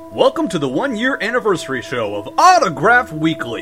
Welcome to the 1-year anniversary show of Autograph Weekly.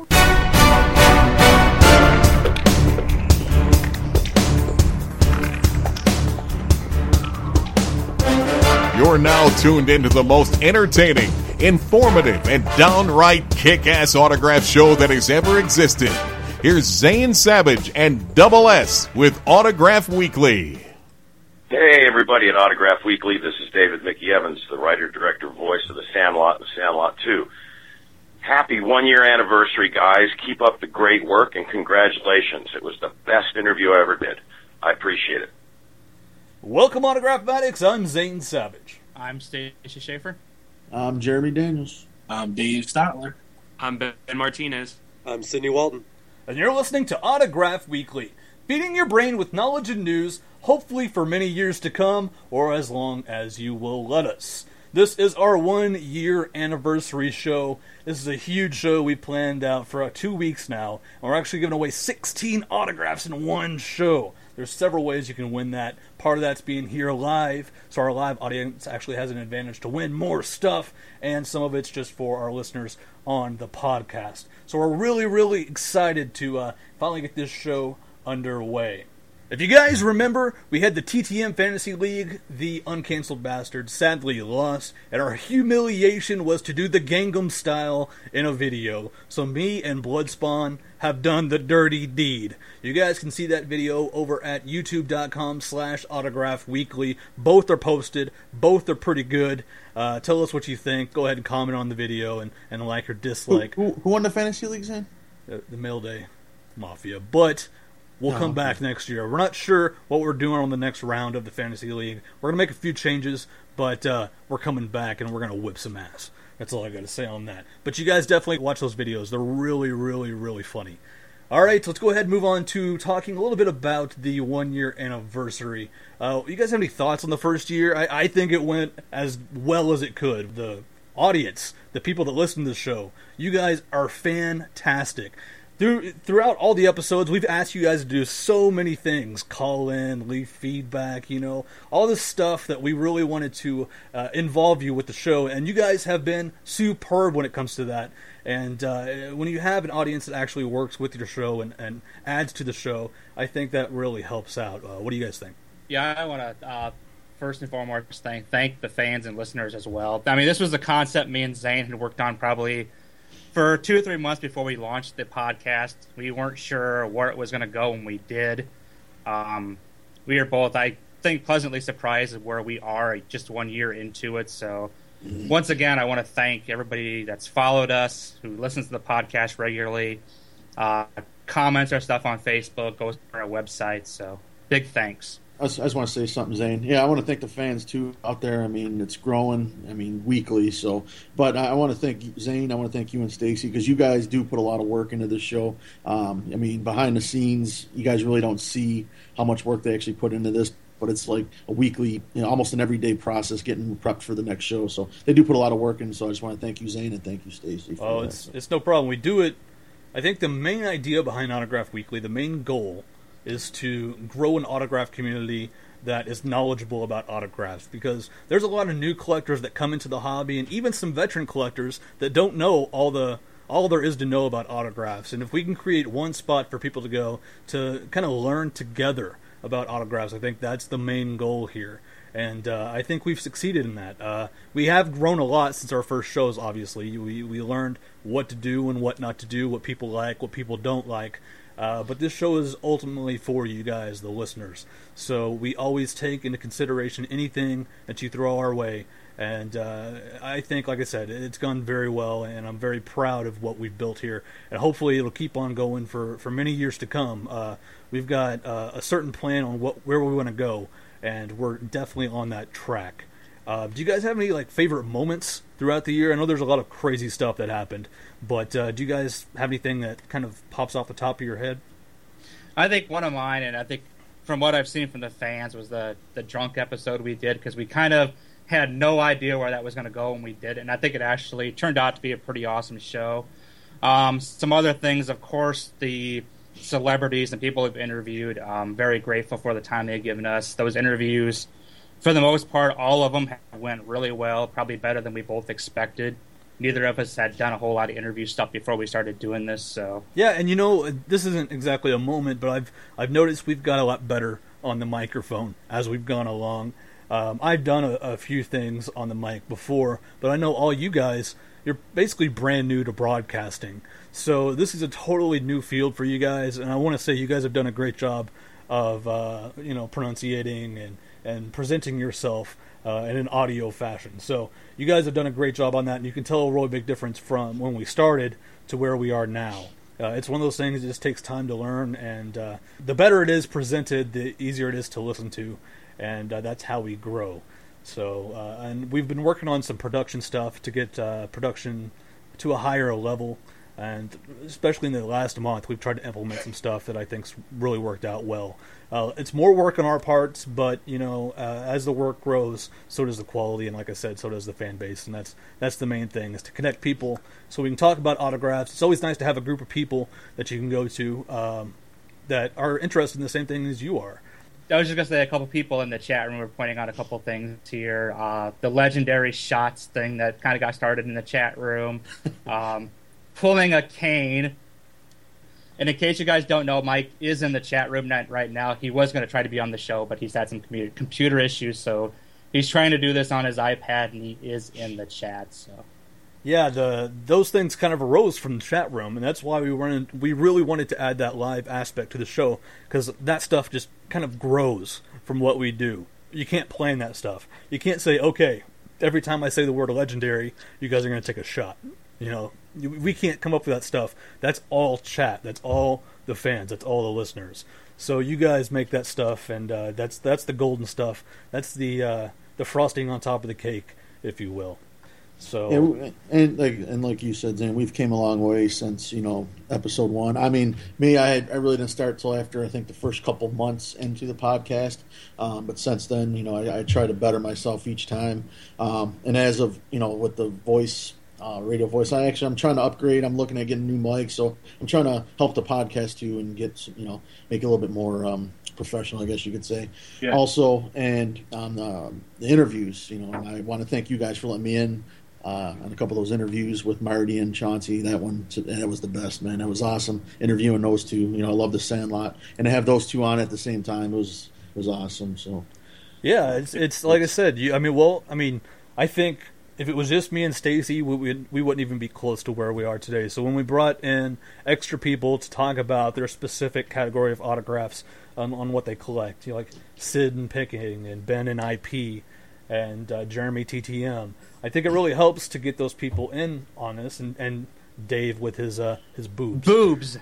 You're now tuned into the most entertaining, informative, and downright kick-ass autograph show that has ever existed. Here's Zane Savage and Double S with Autograph Weekly. Hey, everybody at Autograph Weekly. This is David Mickey Evans, the writer, director, voice of The Sandlot and The Sandlot 2. Happy 1-year anniversary, guys. Keep up the great work, and congratulations. It was the best interview I ever did. I appreciate it. Welcome, Autograph Fanatics. I'm Zane Savage. I'm Stacey Schaefer. I'm Jeremy Daniels. I'm Dave Stotler. I'm Ben Martinez. I'm Sidney Walton. And you're listening to Autograph Weekly, feeding your brain with knowledge and news, hopefully for many years to come, or as long as you will let us. This is our 1-year anniversary show. This is a huge show we planned out for 2 weeks now, and we're actually giving away 16 autographs in one show. There's several ways you can win that. Part of that's being here live, so our live audience actually has an advantage to win more stuff, and some of it's just for our listeners on the podcast. So we're really, really excited to finally get this show underway. If you guys remember, we had the TTM Fantasy League, the uncanceled bastards sadly lost, and our humiliation was to do the Gangnam Style in a video. So me and Bloodspawn have done the dirty deed. You guys can see that video over at youtube.com/autographweekly. Both are posted. Both are pretty good. Tell us what you think. Go ahead and comment on the video and like or dislike. Who won the Fantasy League, Zane? The Mail Day Mafia. But we'll come back next year. We're not sure what we're doing on the next round of the Fantasy League. We're going to make a few changes, but we're coming back and we're going to whip some ass. That's all I got to say on that. But you guys definitely watch those videos. They're really, really, really funny. All right, let's go ahead and move on to talking a little bit about the 1-year anniversary. You guys have any thoughts on the first year? I think it went as well as it could. The audience, the people that listen to the show, you guys are fantastic. Throughout all the episodes, we've asked you guys to do so many things. Call in, leave feedback, all this stuff that we really wanted to involve you with the show. And you guys have been superb when it comes to that. And when you have an audience that actually works with your show and adds to the show, I think that really helps out. What do you guys think? Yeah, I want to first and foremost thank the fans and listeners as well. I mean, this was the concept me and Zane had worked on probably for 2 or 3 months before we launched the podcast. We weren't sure where it was going to go when we did. We are both, I think, pleasantly surprised at where we are just 1 year into it. So once again, I want to thank everybody that's followed us, who listens to the podcast regularly, comments our stuff on Facebook, goes to our website. So big thanks. I just want to say something, Zane. Yeah, I want to thank the fans, too, out there. I mean, it's growing, weekly. So, but I want to thank Zane. I want to thank you and Stacy, because you guys do put a lot of work into this show. Behind the scenes, you guys really don't see how much work they actually put into this, but it's like a weekly, almost an everyday process getting prepped for the next show. So they do put a lot of work in, so I just want to thank you, Zane, and thank you, Stacy. Oh, it's no problem. We do it. I think the main idea behind Autograph Weekly, the main goal, is to grow an autograph community that is knowledgeable about autographs, because there's a lot of new collectors that come into the hobby, and even some veteran collectors that don't know all there is to know about autographs. And if we can create one spot for people to go to kind of learn together about autographs, I think that's the main goal here. And I think we've succeeded in that. We have grown a lot since our first shows, obviously. We learned what to do and what not to do, what people like, what people don't like. But this show is ultimately for you guys, the listeners. So we always take into consideration anything that you throw our way. And I think, like I said, it's gone very well, and I'm very proud of what we've built here. And hopefully it'll keep on going for many years to come. We've got a certain plan on where we want to go, and we're definitely on that track. Do you guys have any favorite moments throughout the year? I know there's a lot of crazy stuff that happened, but do you guys have anything that kind of pops off the top of your head? I think one of mine, and I think from what I've seen from the fans, was the drunk episode we did, because we kind of had no idea where that was going to go when we did it, and I think it actually turned out to be a pretty awesome show. Some other things, of course, the celebrities and people we've interviewed, very grateful for the time they've given us. Those interviews for the most part, all of them went really well, probably better than we both expected. Neither of us had done a whole lot of interview stuff before we started doing this, so... Yeah, and this isn't exactly a moment, but I've noticed we've got a lot better on the microphone as we've gone along. I've done a few things on the mic before, but I know all you guys, you're basically brand new to broadcasting. So this is a totally new field for you guys, and I want to say you guys have done a great job of pronunciating and presenting yourself in an audio fashion. So you guys have done a great job on that, and you can tell a really big difference from when we started to where we are now. It's one of those things that just takes time to learn, and the better it is presented, the easier it is to listen to, and that's how we grow. So, and we've been working on some production stuff to get production to a higher level, and especially in the last month, we've tried to implement some stuff that I think's really worked out well. It's more work on our parts, but as the work grows, so does the quality, and like I said, so does the fan base, and that's the main thing, is to connect people so we can talk about autographs. It's always nice to have a group of people that you can go to that are interested in the same thing as you are. I was just going to say, a couple people in the chat room were pointing out a couple things here. The legendary shots thing that kind of got started in the chat room. Pulling a cane. And in case you guys don't know, Mike is in the chat room right now. He was going to try to be on the show, but he's had some computer issues, so he's trying to do this on his iPad, and he is in the chat. So, yeah, those things kind of arose from the chat room, and that's why we really wanted to add that live aspect to the show, because that stuff just kind of grows from what we do. You can't plan that stuff. You can't say, okay, every time I say the word legendary, you guys are going to take a shot. We can't come up with that stuff. That's all chat. That's all the fans. That's all the listeners. So you guys make that stuff, and that's the golden stuff. That's the frosting on top of the cake, if you will. So and like you said, Zane, we've came a long way since episode 1. I mean, I really didn't start till after I think the first couple months into the podcast. But since then, I try to better myself each time. And as of with the voice. Radio voice. I'm trying to upgrade. I'm looking at getting new mics, so I'm trying to help the podcast too and get make it a little bit more professional, I guess you could say. Yeah. Also, and on the interviews, I want to thank you guys for letting me in on a couple of those interviews with Marty and Chauncey. That was the best, man. It was awesome interviewing those two. I love the Sandlot, and to have those two on at the same time was awesome. So yeah, it's like I said. I think. If it was just me and Stacy, we wouldn't even be close to where we are today. So when we brought in extra people to talk about their specific category of autographs on what they collect, like Sid and Picking and Ben and IP and Jeremy TTM, I think it really helps to get those people in on this, and Dave with his boobs. Boobs!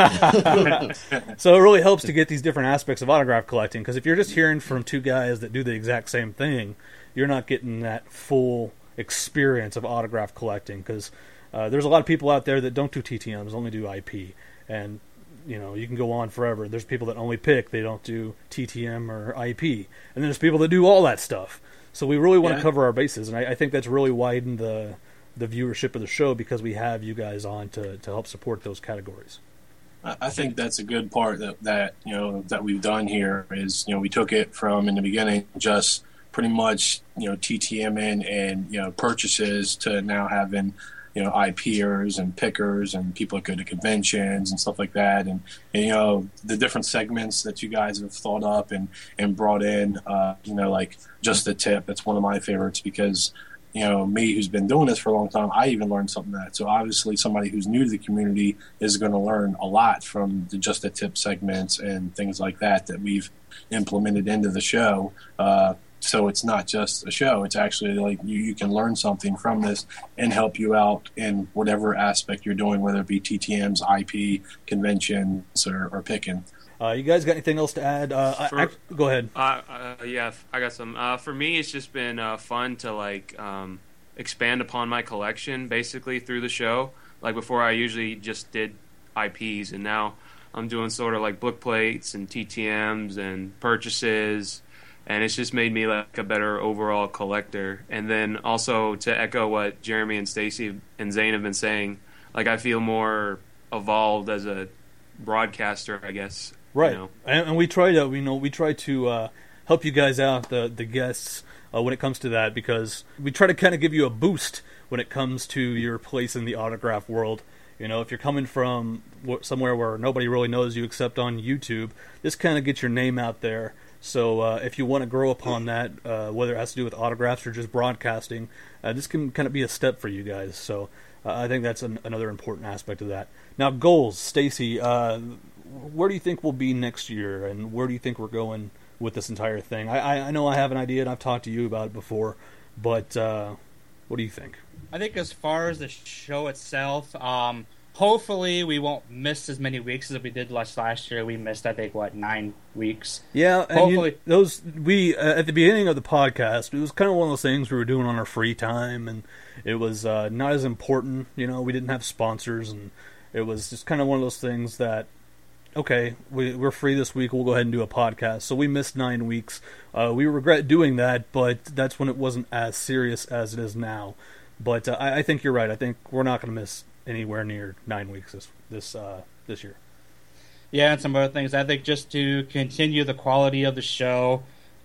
So it really helps to get these different aspects of autograph collecting, because if you're just hearing from two guys that do the exact same thing, you're not getting that full experience of autograph collecting, because there's a lot of people out there that don't do TTMs, only do IP, and you can go on forever. There's people that only pick, they don't do TTM or IP, and then there's people that do all that stuff. So we really want to cover our bases, and I think that's really widened the viewership of the show, because we have you guys on to help support those categories. I think that's a good part that we've done here is we took it from in the beginning just pretty much TTMing and purchases to now having IPers and pickers and people that go to conventions and stuff like that, and the different segments that you guys have thought up and brought in, like Just the Tip. That's one of my favorites, because me, who's been doing this for a long time, I even learned something that. So obviously somebody who's new to the community is going to learn a lot from the Just the Tip segments and things like that we've implemented into the show. So it's not just a show. It's actually like you can learn something from this and help you out in whatever aspect you're doing, whether it be TTMs, IP, conventions, or picking. You guys got anything else to add? Go ahead. Yeah, I got some. For me, it's just been fun to expand upon my collection basically through the show. Like before, I usually just did IPs, and now I'm doing sort of like book plates and TTMs and purchases. And it's just made me like a better overall collector. And then also to echo what Jeremy and Stacy and Zane have been saying, like I feel more evolved as a broadcaster, I guess. Right. And we try to help you guys out, the guests, when it comes to that, because we try to kind of give you a boost when it comes to your place in the autograph world. You know, if you're coming from somewhere where nobody really knows you except on YouTube, this kind of gets your name out there. So if you want to grow upon that, whether it has to do with autographs or just broadcasting, this can kind of be a step for you guys. So I think that's another important aspect of that. Now, goals, Stacy, where do you think we'll be next year, and where do you think we're going with this entire thing? I know I have an idea, and I've talked to you about it before, but what do you think? I think as far as the show itself, hopefully we won't miss as many weeks as we did last year. We missed, I think, 9 weeks. Yeah, and hopefully we at the beginning of the podcast, it was kind of one of those things we were doing on our free time, and it was not as important. You know, we didn't have sponsors, and it was just kind of one of those things that, okay, we're free this week, we'll go ahead and do a podcast. So we missed 9 weeks. We regret doing that, but that's when it wasn't as serious as it is now. But I think you're right. I think we're not going to miss anywhere near 9 weeks this year. Yeah, and some other things. I think just to continue the quality of the show,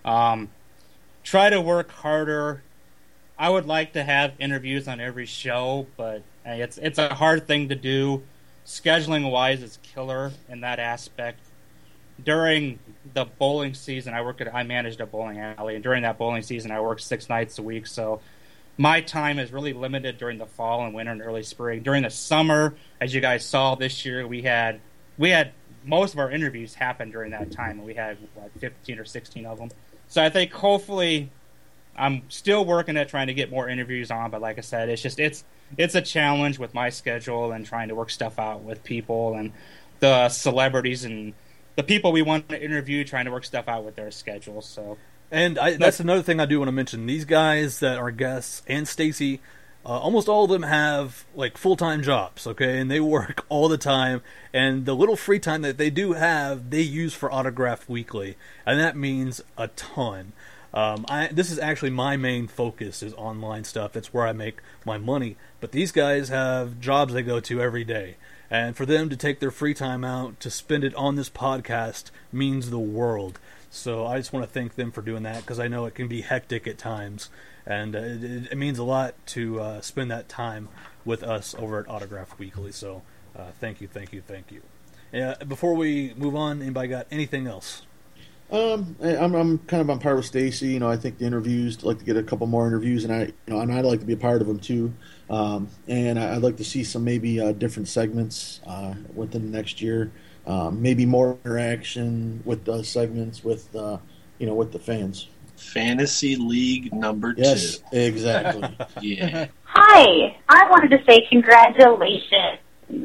try to work harder. I would like to have interviews on every show, but it's a hard thing to do. Scheduling wise, it's killer in that aspect. During the bowling season, I managed a bowling alley, and during that bowling season, I worked 6 nights a week. So my time is really limited during the fall and winter and early spring. During the summer, as you guys saw this year, we had most of our interviews happen during that time, and we had 15 or 16 of them. So I think hopefully I'm still working at trying to get more interviews on, but like I said, it's a challenge with my schedule and trying to work stuff out with people and the celebrities and the people we want to interview, trying to work stuff out with their schedules. So. And that's another thing I do want to mention. These guys that are guests and Stacy, almost all of them have like full-time jobs, okay? And they work all the time. And the little free time that they do have, they use for Autograph Weekly. And that means a ton. This is actually my main focus is online stuff. That's where I make my money. But these guys have jobs they go to every day. And for them to take their free time out to spend it on this podcast means the world. So I just want to thank them for doing that, because I know it can be hectic at times, and it means a lot to spend that time with us over at Autograph Weekly. So thank you. Before we move on, anybody got anything else? I'm kind of on par with Stacy. You know, I think the interviews, I'd like to get a couple more interviews, and I'd like to be a part of them too. And I'd like to see some maybe different segments within the next year. Maybe more interaction with the segments with the fans. Fantasy League number 2. Yes, exactly. Yeah. Hi, I wanted to say congratulations.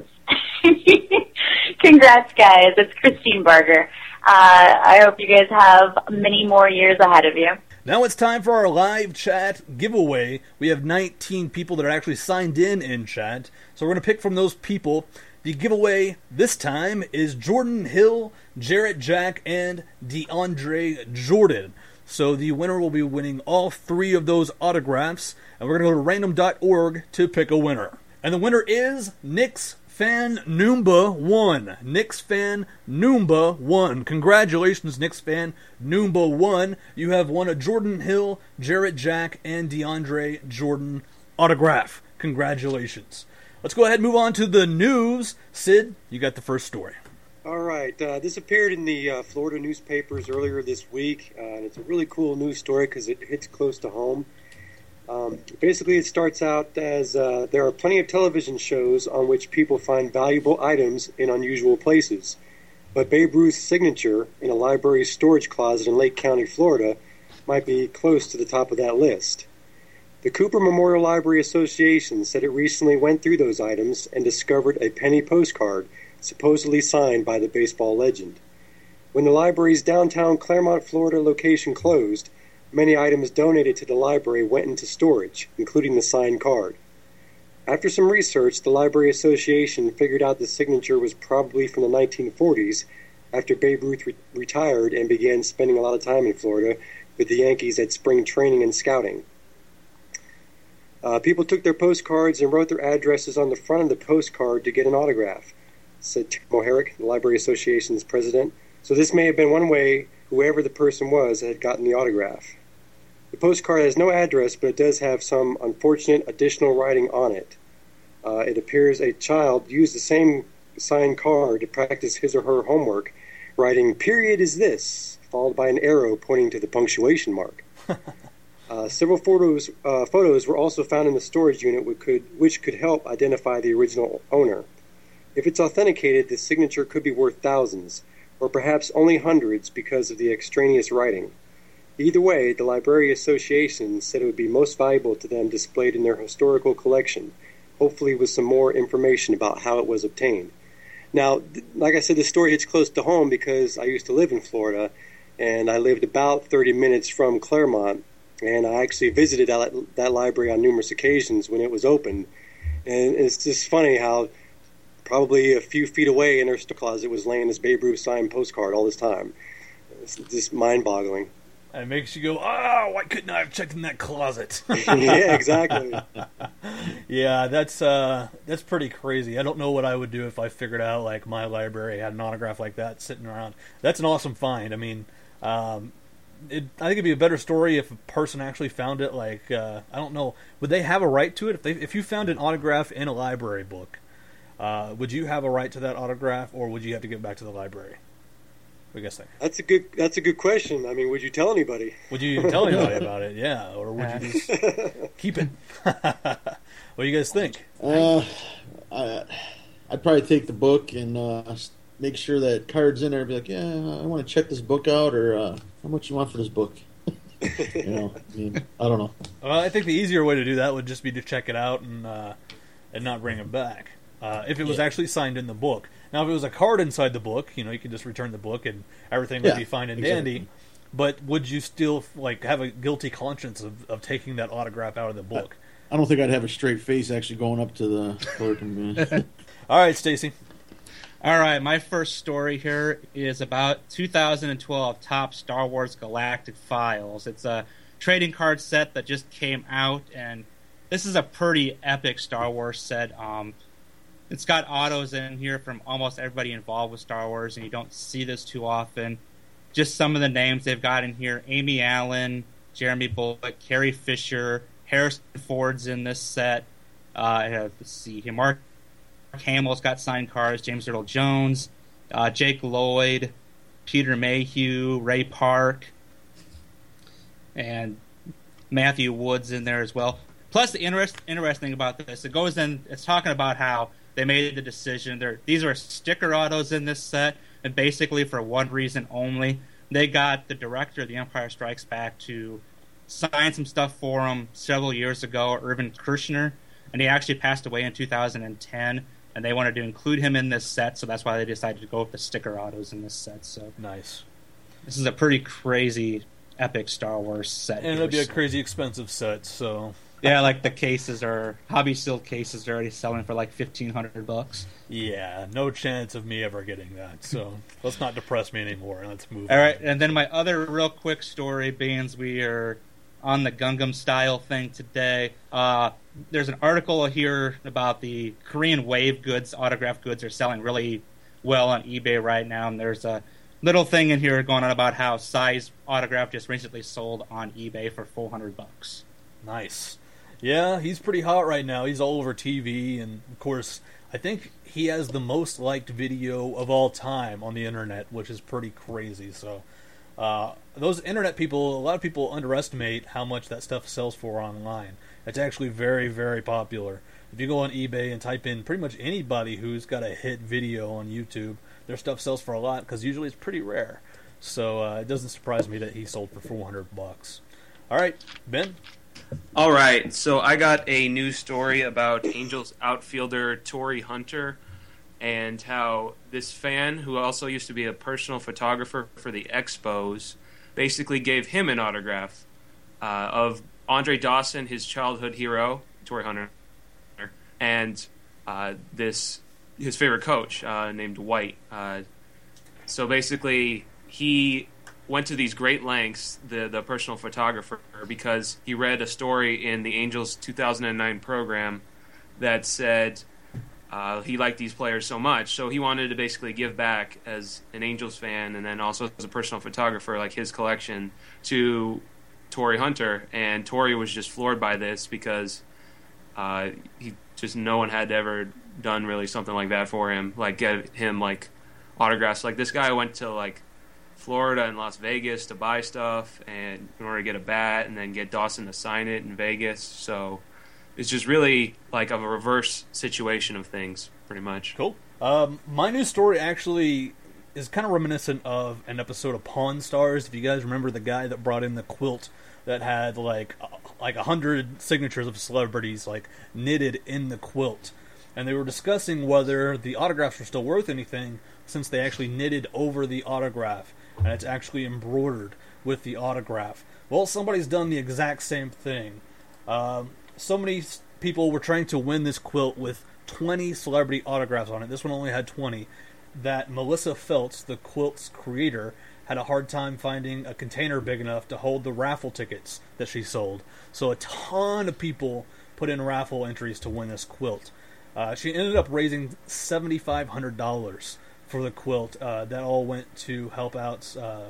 Congrats, guys. It's Christine Barger. I hope you guys have many more years ahead of you. Now it's time for our live chat giveaway. We have 19 people that are actually signed in chat. So we're going to pick from those people. The giveaway this time is Jordan Hill, Jarrett Jack, and DeAndre Jordan. So the winner will be winning all 3 of those autographs, and we're going to go to random.org to pick a winner. And the winner is Knicks Fan Noomba 1. Knicks Fan Noomba 1. Congratulations, Knicks Fan Noomba 1. You have won a Jordan Hill, Jarrett Jack, and DeAndre Jordan autograph. Congratulations. Let's go ahead and move on to the news. Sid, you got the first story. All right. This appeared in the Florida newspapers earlier this week, and it's a really cool news story because it hits close to home. Basically, it starts out as there are plenty of television shows on which people find valuable items in unusual places, but Babe Ruth's signature in a library storage closet in Lake County, Florida, might be close to the top of that list. The Cooper Memorial Library Association said it recently went through those items and discovered a penny postcard supposedly signed by the baseball legend. When the library's downtown Claremont, Florida location closed, many items donated to the library went into storage, including the signed card. After some research, the Library Association figured out the signature was probably from the 1940s, after Babe Ruth retired and began spending a lot of time in Florida with the Yankees at spring training and scouting. People took their postcards and wrote their addresses on the front of the postcard to get an autograph, said Tim Moharic, the Library Association's president. So this may have been one way whoever the person was that had gotten the autograph. The postcard has no address, but it does have some unfortunate additional writing on it. It appears a child used the same signed card to practice his or her homework, writing, "Period is this," followed by an arrow pointing to the punctuation mark. Several photos were also found in the storage unit which could help identify the original owner. If it's authenticated, the signature could be worth thousands, or perhaps only hundreds because of the extraneous writing. Either way, the Library Association said it would be most valuable to them displayed in their historical collection, hopefully with some more information about how it was obtained. Now, like I said, the story hits close to home because I used to live in Florida, and I lived about 30 minutes from Claremont, and I actually visited that library on numerous occasions when it was open. And it's just funny how probably a few feet away in her closet was laying this Babe Ruth signed postcard all this time. It's just mind-boggling. And it makes you go, oh, why couldn't I have checked in that closet? Yeah, exactly. Yeah, that's pretty crazy. I don't know what I would do if I figured out, like, my library had an autograph like that sitting around. That's an awesome find. I mean, I think it'd be a better story if a person actually found it. Like, I don't know, would they have a right to it? If you found an autograph in a library book, would you have a right to that autograph, or would you have to give it back to the librry? What do you guys think? That's a good question. I mean, would you tell anybody? Would you tell anybody about it? Yeah, or would you just keep it? What do you guys think? I'd probably take the book and make sure that card's in there. Be like, yeah, I want to check this book out, or how much you want for this book? You know, I mean, I don't know. Well, I think the easier way to do that would just be to check it out and not bring it back. If it was actually signed in the book. Now, if it was a card inside the book, you know, you could just return the book and everything would be fine and dandy. But would you still have a guilty conscience of taking that autograph out of the book? I don't think I'd have a straight face actually going up to the clerk and All right, Stacy. All right, my first story here is about 2012 Top Star Wars Galactic Files. It's a trading card set that just came out, and this is a pretty epic Star Wars set. It's got autos in here from almost everybody involved with Star Wars, and you don't see this too often. Just some of the names they've got in here: Amy Allen, Jeremy Bullock, Carrie Fisher, Harrison Ford's in this set. Let's see here. Mark Hamill's got signed cards, James Earl Jones, Jake Lloyd, Peter Mayhew, Ray Park, and Matthew Wood's in there as well. Plus, the interesting thing about this, it's talking about how they made the decision. These are sticker autos in this set, and basically for one reason only. They got the director of The Empire Strikes Back to sign some stuff for them several years ago, Irvin Kershner, and he actually passed away in 2010, and they wanted to include him in this set, so that's why they decided to go with the sticker autos in this set. So nice. This is a pretty crazy, epic Star Wars set. And it'll be a crazy expensive set, so... Yeah, like the cases hobby sealed cases are already selling for like $1,500. Yeah, no chance of me ever getting that. So let's not depress me anymore. Let's move. All right, and then my other real quick story, being we are on the Gungam style thing today. There's an article here about the Korean Wave goods, autographed goods, are selling really well on eBay right now, and there's a little thing in here going on about how Size autograph just recently sold on eBay for $400. Nice. Yeah, he's pretty hot right now. He's all over TV, and of course, I think he has the most liked video of all time on the internet, which is pretty crazy. So, those internet people, a lot of people underestimate how much that stuff sells for online. It's actually very, very popular. If you go on eBay and type in pretty much anybody who's got a hit video on YouTube, their stuff sells for a lot, because usually it's pretty rare. So, it doesn't surprise me that he sold for $400. All right, Ben? All right, so I got a news story about Angels outfielder Torrey Hunter, and how this fan, who also used to be a personal photographer for the Expos, basically gave him an autograph of Andre Dawson, his childhood hero, Torrey Hunter, and his favorite coach named White. So basically, he went to these great lengths, the personal photographer, because he read a story in the Angels 2009 program that said he liked these players so much, so he wanted to basically give back as an Angels fan and then also as a personal photographer, like his collection, to Torrey Hunter. And Torrey was just floored by this because no one had ever done really something like that for him, like get him like autographs. Like this guy went to like Florida and Las Vegas to buy stuff and in order to get a bat, and then get Dawson to sign it in Vegas. So it's just really like a reverse situation of things, pretty much. Cool. My news story actually is kind of reminiscent of an episode of Pawn Stars. If you guys remember the guy that brought in the quilt that had like 100 signatures of celebrities like knitted in the quilt, and they were discussing whether the autographs were still worth anything since they actually knitted over the autograph and it's actually embroidered with the autograph. Well, somebody's done the exact same thing. So many people were trying to win this quilt with 20 celebrity autographs on it. This one only had 20. That Melissa Feltz, the quilt's creator, had a hard time finding a container big enough to hold the raffle tickets that she sold. So a ton of people put in raffle entries to win this quilt. She ended up raising $7,500 for the quilt. That all went to help out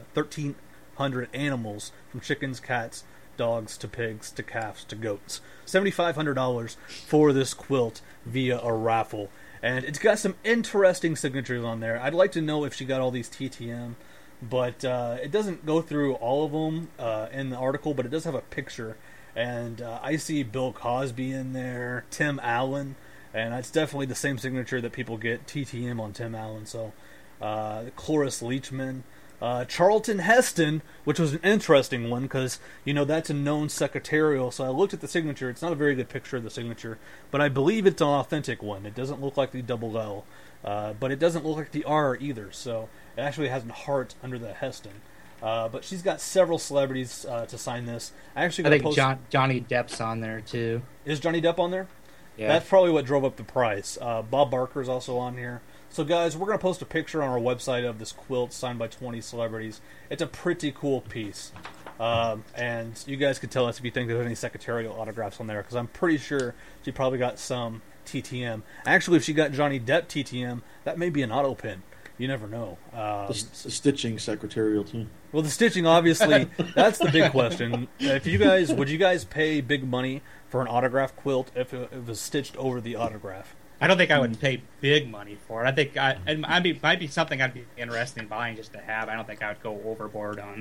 1,300 animals, from chickens, cats, dogs, to pigs, to calves, to goats. $7,500 for this quilt via a raffle. And it's got some interesting signatures on there. I'd like to know if she got all these TTM, but it doesn't go through all of them in the article, but it does have a picture. And I see Bill Cosby in there, Tim Allen, and it's definitely the same signature that people get, TTM on Tim Allen. So Cloris Leachman. Charlton Heston, which was an interesting one because, that's a known secretarial. So I looked at the signature. It's not a very good picture of the signature, but I believe it's an authentic one. It doesn't look like the double L, but it doesn't look like the R either. So it actually has a heart under the Heston. But she's got several celebrities to sign this. I think Johnny Depp's on there too. Is Johnny Depp on there? Yeah. That's probably what drove up the price. Bob Barker's also on here. So guys, we're going to post a picture on our website of this quilt signed by 20 celebrities. It's a pretty cool piece. And you guys can tell us if you think there's any secretarial autographs on there, because I'm pretty sure she probably got some TTM. Actually, if she got Johnny Depp TTM, that may be an auto pin. You never know. The stitching secretarial too. Well, the stitching, obviously, that's the big question. Would you guys pay big money for an autograph quilt if it was stitched over the autograph? I don't think I would pay big money for it. I think it might be something I'd be interested in buying just to have. I don't think I would go overboard on.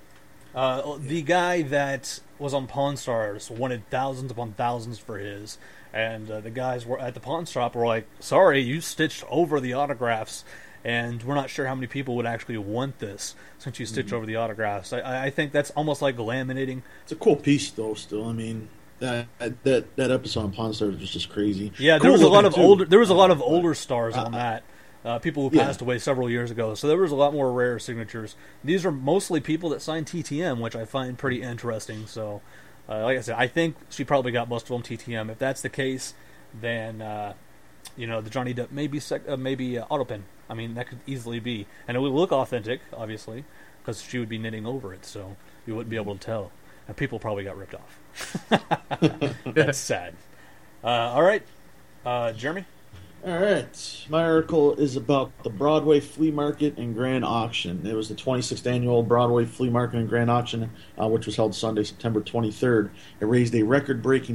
The guy that was on Pawn Stars wanted thousands upon thousands for his, and the guys were at the pawn shop were like, "Sorry, you stitched over the autographs, and we're not sure how many people would actually want this since you stitched over the autographs." I think that's almost like laminating. It's a cool piece, though. Still, I mean. That episode on Pawn Stars was just crazy. Yeah, there was a lot of older stars on that. People who passed away several years ago. So there was a lot more rare signatures. These are mostly people that signed TTM, which I find pretty interesting. So, like I said, I think she probably got most of them TTM. If that's the case, then the Johnny Depp maybe autopin. I mean, that could easily be, and it would look authentic, obviously, because she would be knitting over it, so you wouldn't be able to tell. And people probably got ripped off. That's sad. All right, Jeremy? All right. My article is about the Broadway Flea Market and Grand Auction. It was the 26th annual Broadway Flea Market and Grand Auction, which was held Sunday, September 23rd. It raised a record-breaking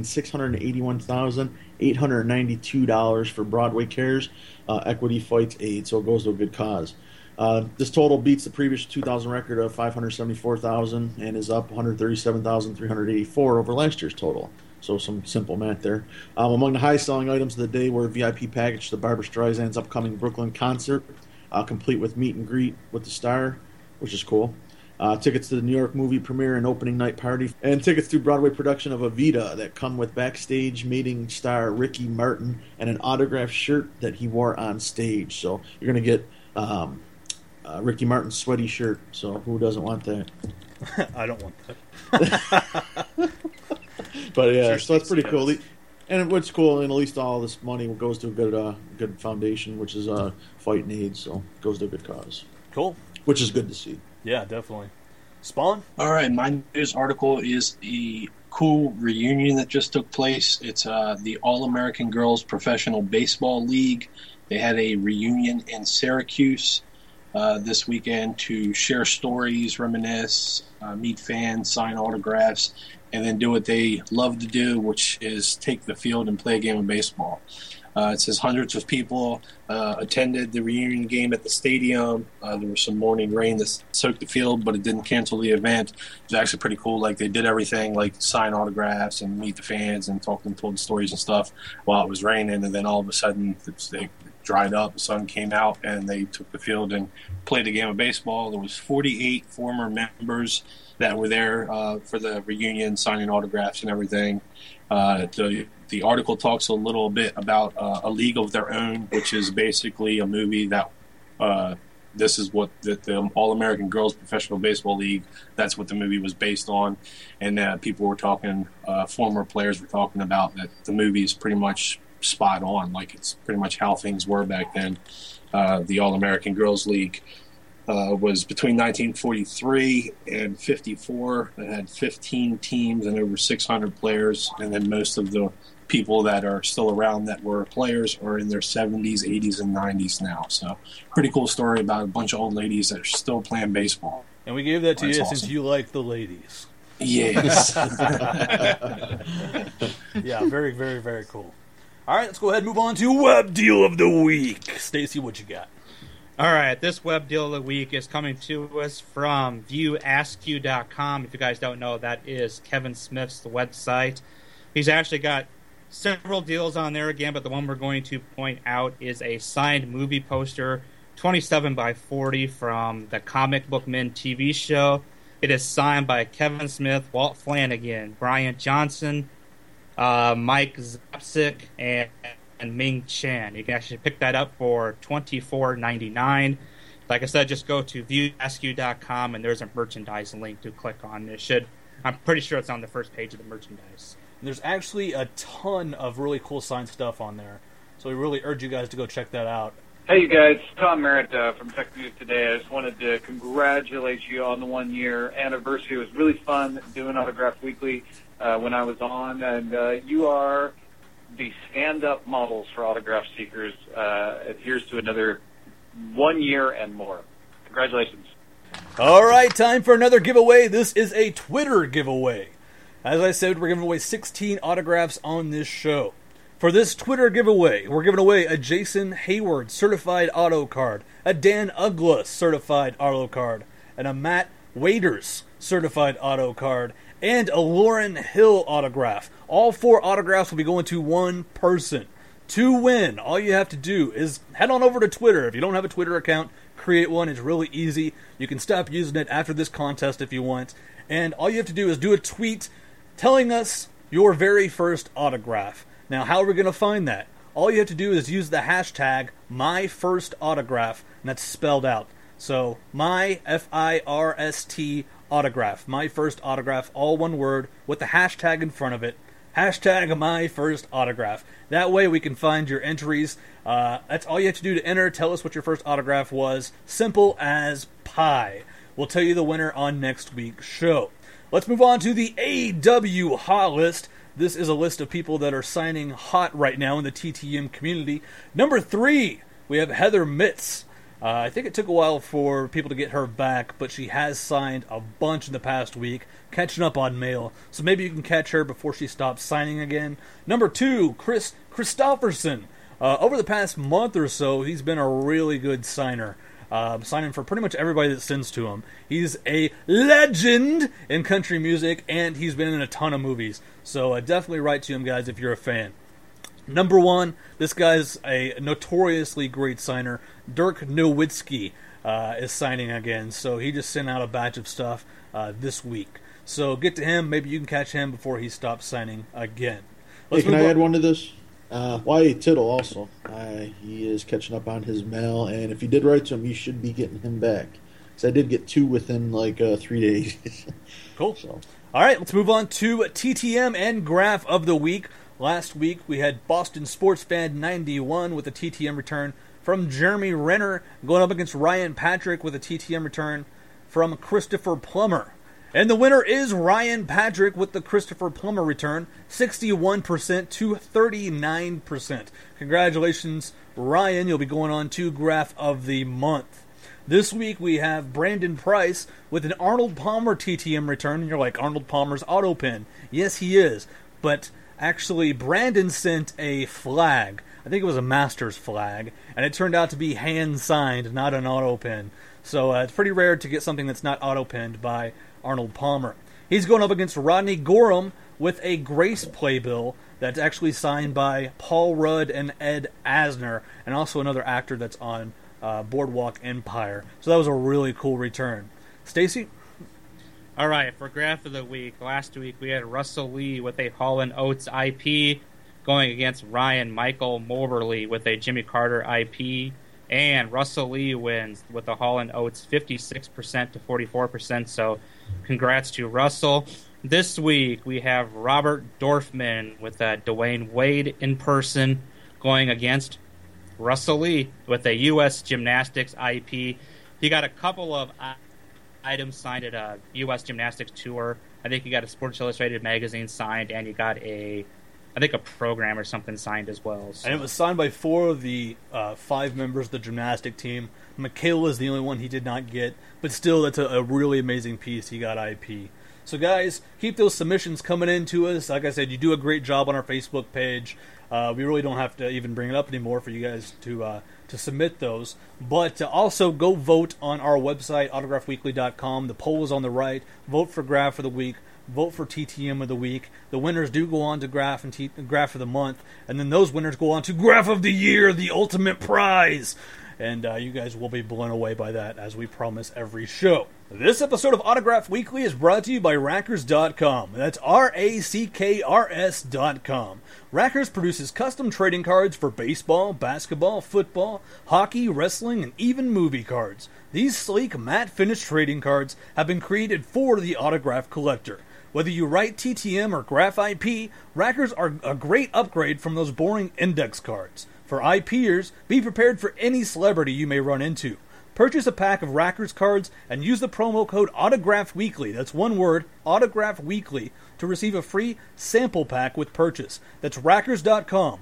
$681,892 for Broadway Cares, Equity Fights AIDS, so it goes to a good cause. This total beats the previous 2000 record of $574,000 and is up $137,384 over last year's total. So some simple math there. Among the high-selling items of the day were a VIP package to Barbra Streisand's upcoming Brooklyn concert, complete with meet and greet with the star, which is cool. Tickets to the New York movie premiere and opening night party, and tickets to Broadway production of Evita that come with backstage meeting star Ricky Martin and an autographed shirt that he wore on stage. So you're going to get Ricky Martin's sweaty shirt, so who doesn't want that? I don't want that. But yeah, so that's pretty cool. And what's cool, and at least all this money goes to a good foundation, which is fighting AIDS, so it goes to a good cause. Cool. Which is good to see. Yeah, definitely. Spawn? All right, my news article is the cool reunion that just took place. It's the All-American Girls Professional Baseball League. They had a reunion in Syracuse this weekend to share stories, reminisce, meet fans, sign autographs, and then do what they love to do, which is take the field and play a game of baseball. It says hundreds of people attended the reunion game at the stadium. There was some morning rain that soaked the field, but it didn't cancel the event. It was actually pretty cool. Like, they did everything, like sign autographs and meet the fans and talk and told stories and stuff while it was raining. And then all of a sudden, they dried up, the sun came out, and they took the field and played a game of baseball. There was 48 former members that were there for the reunion, signing autographs and everything. The article talks a little bit about A League of Their Own, which is basically a movie that this is what the All-American Girls Professional Baseball League, that's what the movie was based on. And people were talking, former players were talking about that the movie is pretty much spot on. Like, it's pretty much how things were back then. The All-American Girls League was between 1943 and 54. It had 15 teams and over 600 players, and then most of the people that are still around that were players are in their 70s, 80s, and 90s now. So pretty cool story about a bunch of old ladies that are still playing baseball. And we gave that to That's you awesome. since you like the ladies. Yes. Yeah, very, very, very cool. All right, let's go ahead and move on to Web Deal of the Week. Stacy, what you got? All right, this web deal of the week is coming to us from viewaskew.com. If you guys don't know, that is Kevin Smith's website. He's actually got several deals on there again, but the one we're going to point out is a signed movie poster, 27 by 40 from the Comic Book Men TV show. It is signed by Kevin Smith, Walt Flanagan, Brian Johnson, Mike Zapsik, and Ming Chan. You can actually pick that up for $24.99. Like I said, just go to viewaskew.com and there's a merchandise link to click on. I'm pretty sure it's on the first page of the merchandise. There's actually a ton of really cool signed stuff on there, so we really urge you guys to go check that out. Hey, you guys. Tom Merritt from Tech News Today. I just wanted to congratulate you on the 1-year anniversary. It was really fun doing Autograph Weekly when I was on, and you are the stand-up models for autograph seekers. Here's to another 1 year and more. Congratulations. All right, time for another giveaway. This is a Twitter giveaway. As I said, we're giving away 16 autographs on this show. For this Twitter giveaway, we're giving away a Jason Hayward certified auto card, a Dan Ugla certified auto card, and a Matt Waiters certified auto card, and a Lauryn Hill autograph. All 4 autographs will be going to one person. To win, all you have to do is head on over to Twitter. If you don't have a Twitter account, create one. It's really easy. You can stop using it after this contest if you want. And all you have to do is do a tweet telling us your very first autograph. Now, how are we going to find that? All you have to do is use the hashtag MyFirstAutograph, and that's spelled out. So, my, F-I-R-S-T, autograph. My First Autograph, all one word, with the hashtag in front of it. Hashtag MyFirstAutograph. That way we can find your entries. That's all you have to do to enter. Tell us what your first autograph was. Simple as pie. We'll tell you the winner on next week's show. Let's move on to the AW Hot List. This is a list of people that are signing hot right now in the TTM community. Number 3, we have Heather Mitz. I think it took a while for people to get her back, but she has signed a bunch in the past week, catching up on mail. So maybe you can catch her before she stops signing again. Number 2, Chris Christopherson. Over the past month or so, he's been a really good signer. Signing for pretty much everybody that sends to him. He's a legend in country music, and he's been in a ton of movies. So definitely write to him, guys, if you're a fan. Number 1, this guy's a notoriously great signer. Dirk Nowitzki is signing again. So he just sent out a batch of stuff this week. So get to him. Maybe you can catch him before he stops signing again. Hey, can I add one to this? Y.A. Tittle also. He is catching up on his mail, and if you did write to him, you should be getting him back. Because I did get 2 within 3 days. Cool. So. All right, let's move on to TTM and Graph of the Week. Last week we had Boston Sports Fan 91 with a TTM return from Jeremy Renner, going up against Ryan Patrick with a TTM return from Christopher Plummer. And the winner is Ryan Patrick with the Christopher Plummer return, 61% to 39%. Congratulations, Ryan. You'll be going on to Graph of the Month. This week we have Brandon Price with an Arnold Palmer TTM return. And you're like, Arnold Palmer's auto pin. Yes, he is. But actually, Brandon sent a flag. I think it was a Masters flag. And it turned out to be hand-signed, not an auto pin. So it's pretty rare to get something that's not auto pinned by Arnold Palmer. He's going up against Rodney Gorham with a Grace playbill that's actually signed by Paul Rudd and Ed Asner, and also another actor that's on Boardwalk Empire. So that was a really cool return. Stacy? All right, for Graph of the Week, last week we had Russell Lee with a Hall & Oates IP going against Ryan Michael Moberly with a Jimmy Carter IP. And Russell Lee wins with a Hall & Oates 56% to 44%, so congrats to Russell. This week we have Robert Dorfman with Dwayne Wade in person going against Russell Lee with a U.S. Gymnastics IP. He got a couple of items signed at a U.S. Gymnastics tour. I think he got a Sports Illustrated magazine signed, and he got a program or something signed as well. So. And it was signed by 4 of the 5 members of the gymnastic team. Michaela is the only one he did not get, but still, that's a really amazing piece. He got IP. So guys, keep those submissions coming in to us. Like I said, you do a great job on our Facebook page. We really don't have to even bring it up anymore for you guys to submit those. But also go vote on our website, autographweekly.com. The poll is on the right. Vote for Graph of the Week. Vote for TTM of the Week. The winners do go on to Graph and Graph of the Month. And then those winners go on to Graph of the Year, the ultimate prize. And you guys will be blown away by that, as we promise every show. This episode of Autograph Weekly is brought to you by Rackers.com. That's RACKRS.com. Rackers produces custom trading cards for baseball, basketball, football, hockey, wrestling, and even movie cards. These sleek, matte-finish trading cards have been created for the autograph collector. Whether you write TTM or Graph IP, Rackers are a great upgrade from those boring index cards. For IPers, be prepared for any celebrity you may run into. Purchase a pack of Rackers cards and use the promo code AutographWeekly, that's one word, AutographWeekly, to receive a free sample pack with purchase. That's Rackers.com,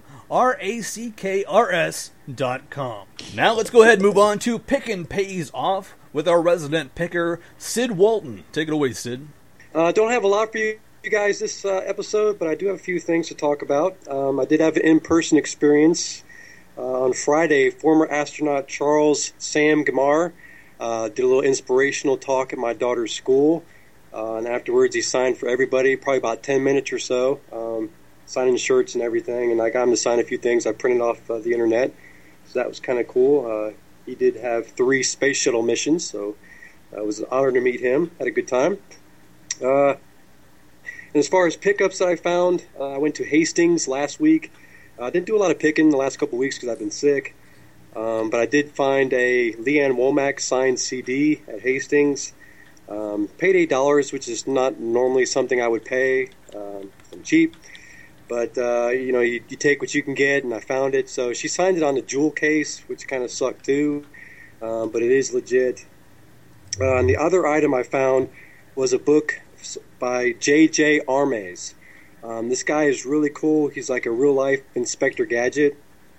RACKRS.com. Now let's go ahead and move on to Pickin' Pays Off with our resident picker, Sid Walton. Take it away, Sid. Don't have a lot for you guys this episode, but I do have a few things to talk about. I did have an in-person experience. On Friday, former astronaut Charles Sam Gamar did a little inspirational talk at my daughter's school, and afterwards he signed for everybody, probably about 10 minutes or so, signing shirts and everything, and I got him to sign a few things I printed off the internet, so that was kind of cool. He did have 3 space shuttle missions, so it was an honor to meet him. Had a good time. And as far as pickups that I found, I went to Hastings last week. I didn't do a lot of picking the last couple of weeks because I've been sick, but I did find a Leanne Womack signed CD at Hastings. Paid $8, which is not normally something I would pay. I'm cheap, but you take what you can get, and I found it. So she signed it on the jewel case, which kind of sucked too, but it is legit. And the other item I found was a book by J.J. Armes. This guy is really cool. He's like a real-life Inspector Gadget.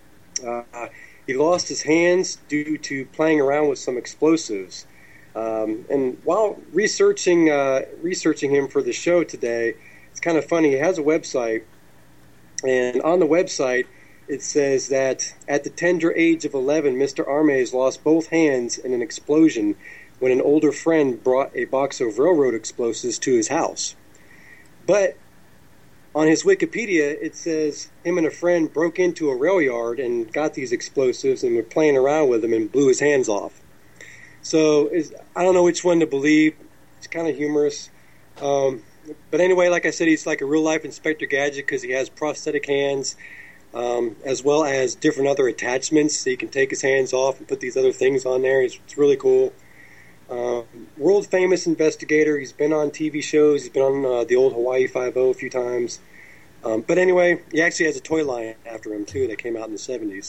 He lost his hands due to playing around with some explosives. And while researching him for the show today, it's kind of funny. He has a website, and on the website it says that at the tender age of 11, Mr. Armes lost both hands in an explosion when an older friend brought a box of railroad explosives to his house. But on his Wikipedia, it says him and a friend broke into a rail yard and got these explosives and were playing around with them and blew his hands off. So I don't know which one to believe. It's kind of humorous. But anyway, like I said, he's like a real-life Inspector Gadget because he has prosthetic hands as well as different other attachments. So he can take his hands off and put these other things on there. It's really cool. World-famous investigator. He's been on TV shows. He's been on the old Hawaii Five-0 a few times. But anyway, he actually has a toy line after him, too, that came out in the 70s.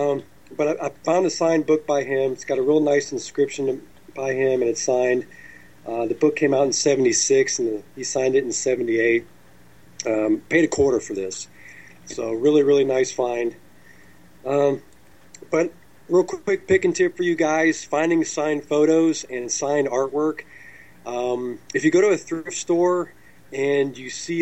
But I found a signed book by him. It's got a real nice inscription by him, and it's signed. The book came out in '76, and he signed it in '78. Paid a quarter for this, so really, really nice find. But real quick pick and tip for you guys: finding signed photos and signed artwork. If you go to a thrift store and you see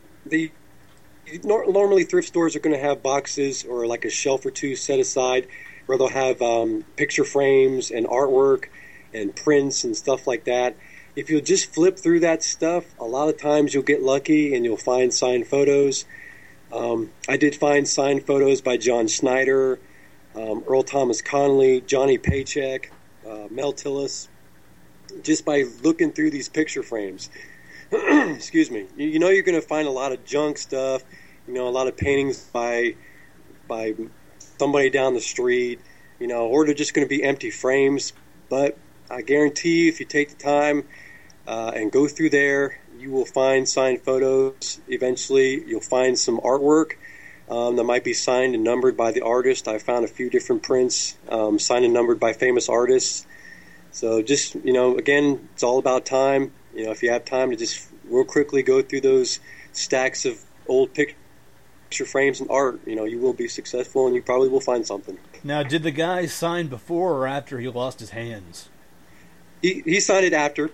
normally thrift stores are going to have boxes or like a shelf or two set aside where they'll have picture frames and artwork and prints and stuff like that. If you'll just flip through that stuff, a lot of times you'll get lucky and you'll find signed photos. I did find signed photos by John Schneider, Earl Thomas Conley, Johnny Paycheck, Mel Tillis, just by looking through these picture frames. Excuse me. You know you're going to find a lot of junk stuff, a lot of paintings by somebody down the street, or they're just going to be empty frames. But I guarantee you, if you take the time and go through there, you will find signed photos. Eventually, you'll find some artwork that might be signed and numbered by the artist. I found a few different prints signed and numbered by famous artists. So just, again, it's all about time. If you have time to just real quickly go through those stacks of old picture frames and art, you will be successful and you probably will find something. Now, did the guy sign before or after he lost his hands? He signed it after.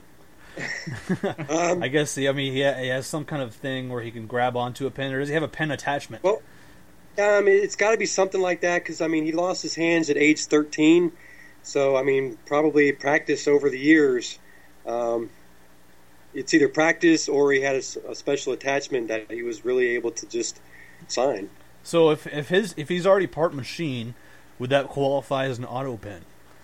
I guess, he has some kind of thing where he can grab onto a pen, or does he have a pen attachment? Well, it's got to be something like that because, he lost his hands at age 13. So, probably practice over the years. It's either practice or he had a special attachment that he was really able to just sign. So if he's already part machine, would that qualify as an auto pen?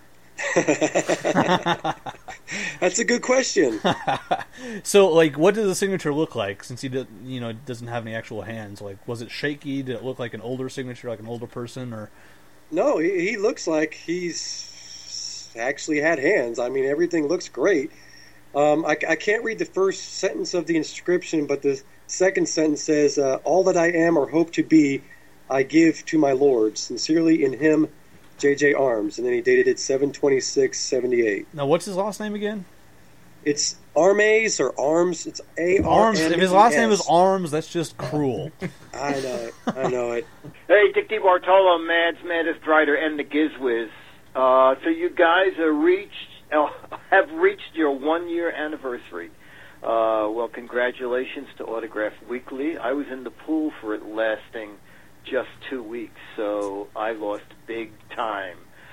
That's a good question. So, what does the signature look like? Since he doesn't have any actual hands, was it shaky? Did it look like an older signature, like an older person, or? No, he looks like he's actually had hands. Everything looks great. I can't read the first sentence of the inscription, but the second sentence says, all that I am or hope to be, I give to my Lord. Sincerely in him, J.J. Arms. And then he dated it 7/26/78. Now, what's his last name again? It's Armes or Arms. It's A-R-M-E-S. Arms. If his last name is Arms, that's just cruel. I know it. Hey, Dick DiBartolo, Mads, Maddest Writer, and the Gizwiz. So you guys have reached your 1-year anniversary. Well, congratulations to Autograph Weekly. I was in the pool for it lasting just 2 weeks, so I lost big time.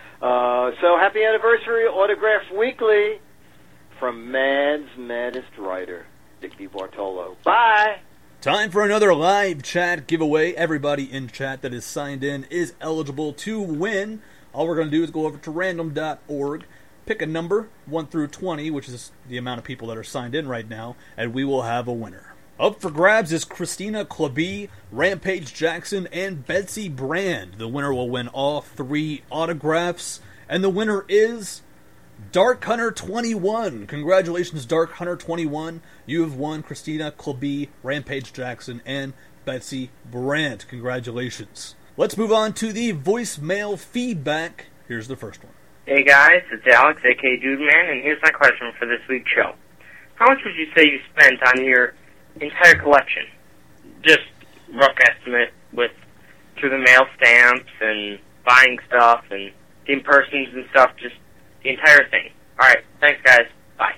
So happy anniversary, Autograph Weekly, from Mads, Maddest Writer, Dick DiBartolo. Bye! Time for another live chat giveaway. Everybody in chat that is signed in is eligible to win. All we're going to do is go over to random.org, pick a number, 1 through 20, which is the amount of people that are signed in right now, and we will have a winner. Up for grabs is Christina Klebe, Rampage Jackson, and Betsy Brand. The winner will win all 3 autographs, and the winner is Dark Hunter 21. Congratulations, Dark Hunter 21. You have won Christina Klebe, Rampage Jackson, and Betsy Brand. Congratulations. Let's move on to the voicemail feedback. Here's the first one. Hey guys, it's Alex, aka Dude Man, and here's my question for this week's show. How much would you say you spent on your entire collection? Just rough estimate with through the mail stamps and buying stuff and in persons and stuff, just the entire thing. Alright, thanks guys. Bye.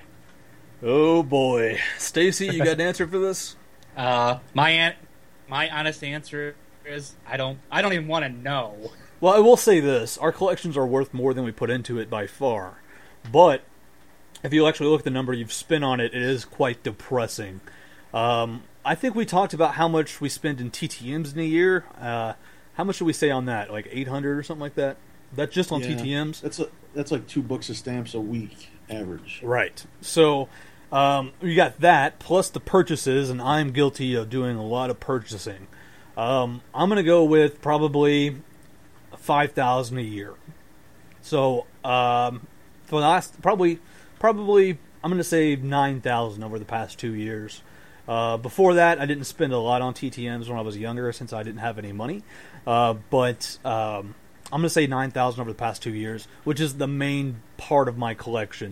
Oh boy. Stacy, you got an answer for this? My honest answer is I don't even want to know. Well, I will say this. Our collections are worth more than we put into it by far. But if you actually look at the number you've spent on it, it is quite depressing. I think we talked about how much we spend in TTMs in a year. How much should we say on that? Like 800 or something like that? That's just on TTMs? That's like 2 books of stamps a week average. Right. So you got that, plus the purchases, and I'm guilty of doing a lot of purchasing. I'm going to go with probably $5,000 a year. So for the last probably I'm going to say $9,000 over the past 2 years. Before that, I didn't spend a lot on TTMs when I was younger, since I didn't have any money. But I'm going to say $9,000 over the past 2 years, which is the main part of my collection.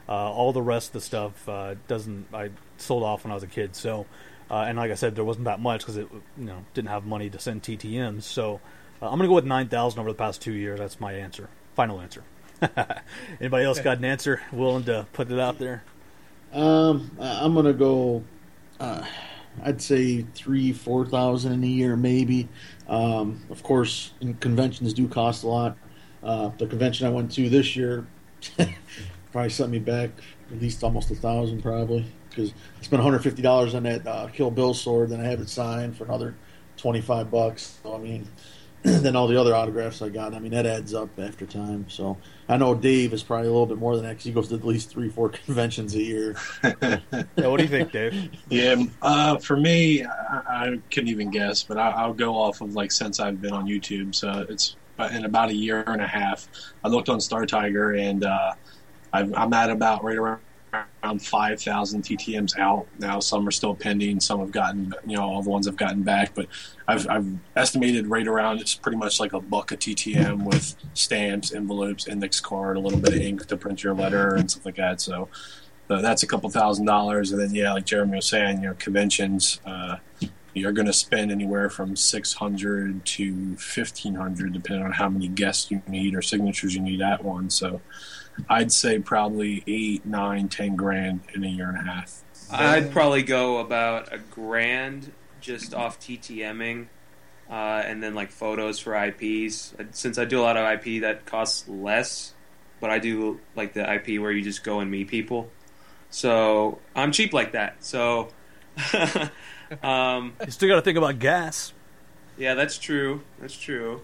All the rest of the stuff I sold off when I was a kid. So, and like I said, there wasn't that much because it didn't have money to send TTMs. So I'm gonna go with 9,000 over the past 2 years. That's my answer. Final answer. Anybody else got an answer willing to put it out there? I'm gonna go. I'd say 3,000-4,000 in a year, maybe. Of course, conventions do cost a lot. The convention I went to this year probably sent me back at least almost 1,000, probably, because I spent $150 on that Kill Bill sword, then I have it signed for another $25. So I mean, then all the other autographs I got. I mean, that adds up after time. So I know Dave is probably a little bit more than that because he goes to at least 3-4 conventions a year. Yeah, what do you think, Dave? Yeah, for me, I couldn't even guess, but I'll go off of like since I've been on YouTube. So it's in about a year and a half. I looked on Star Tiger, and I'm at about right around 5,000 TTMs out now. Some are still pending. Some have gotten, all the ones have gotten back. But I've estimated right around, it's pretty much like $1 a TTM with stamps, envelopes, index card, a little bit of ink to print your letter and stuff like that. So that's a couple $1,000s. And then, like Jeremy was saying, conventions, you're going to spend anywhere from $600 to $1,500 depending on how many guests you need or signatures you need at one. So I'd say probably 8, 9, 10 grand in a year and a half. I'd probably go about $1,000 just off TTMing, and then like photos for IPs. Since I do a lot of IP that costs less, but I do like the IP where you just go and meet people. So I'm cheap like that. So you still got to think about gas. Yeah, that's true. That's true.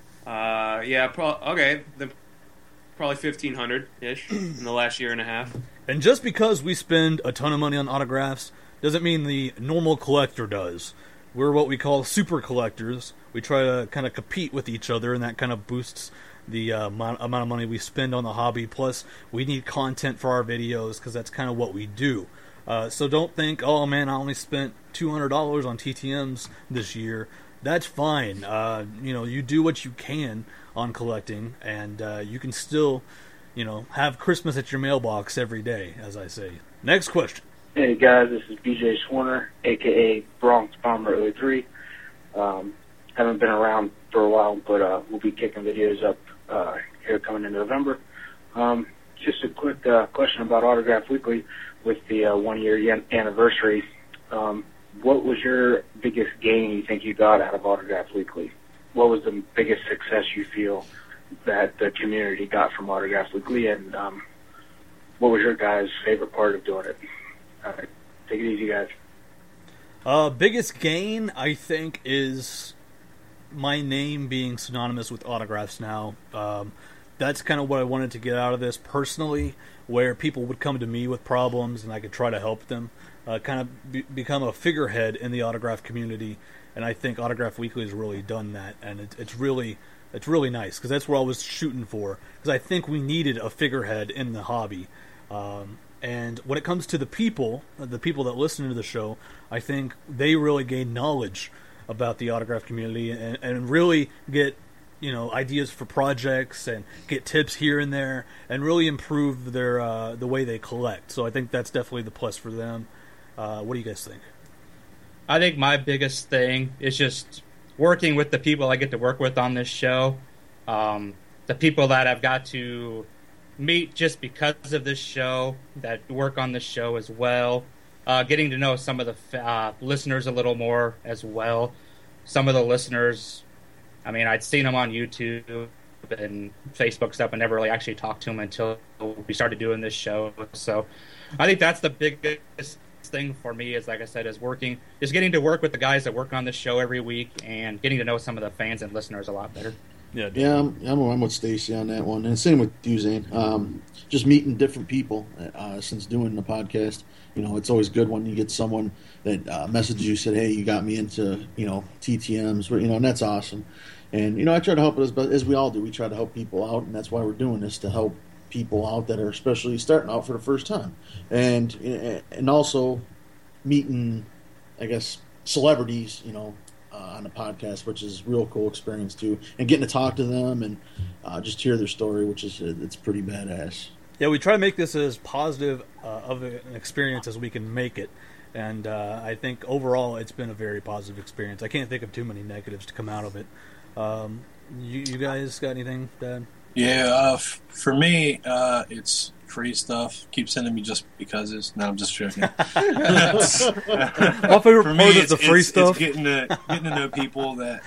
Okay. Then probably 1,500-ish in the last year and a half. And just because we spend a ton of money on autographs doesn't mean the normal collector does. We're what we call super collectors. We try to kind of compete with each other, and that kind of boosts the amount of money we spend on the hobby. Plus, we need content for our videos because that's kind of what we do. So don't think, oh man, I only spent $200 on TTMs this year. That's fine. You do what you can on collecting, and you can still, have Christmas at your mailbox every day, as I say. Next question. Hey guys, this is BJ Schwerner, aka Bronx Bomber 03. Haven't been around for a while, but we'll be kicking videos up here coming in November. Just a quick question about Autograph Weekly with the 1 year anniversary. What was your biggest gain you think you got out of Autograph Weekly? What was the biggest success you feel that the community got from Autograph Weekly, and what was your guys' favorite part of doing it? All right, take it easy, guys. Biggest gain, I think, is my name being synonymous with autographs now. That's kind of what I wanted to get out of this personally, where people would come to me with problems and I could try to help them. Kind of become a figurehead in the autograph community, and I think Autograph Weekly has really done that, and it's really nice because that's where I was shooting for, because I think we needed a figurehead in the hobby. And when it comes to the people that listen to the show, I think they really gain knowledge about the autograph community and really get ideas for projects and get tips here and there and really improve their the way they collect. So I think that's definitely the plus for them. What do you guys think? I think my biggest thing is just working with the people I get to work with on this show. The people that I've got to meet just because of this show, that work on this show as well. Getting to know some of the listeners a little more as well. Some of the listeners, I mean, I'd seen them on YouTube and Facebook stuff, and never really actually talked to them until we started doing this show. So I think that's the biggest thing for me, is like I said, is getting to work with the guys that work on this show every week and getting to know some of the fans and listeners a lot better. Yeah, I'm with Stacy on that one, and same with you, Zane. Just meeting different people since doing the podcast. It's always good when you get someone that messages you, said, "Hey, you got me into TTMs," and that's awesome. And I try to help as we all do. We try to help people out, and that's why we're doing this, to help people out that are especially starting out for the first time, and also meeting, I guess, celebrities, on the podcast, which is a real cool experience too, and getting to talk to them and just hear their story, which is it's pretty badass. Yeah, we try to make this as positive of an experience as we can make it. And I think overall it's been a very positive experience. I can't think of too many negatives to come out of it. You guys got anything, Dad? Yeah, for me, it's free stuff. Keep sending me just because it's. No, I'm just joking. My favorite for part me, is the free stuff. It's getting to know people that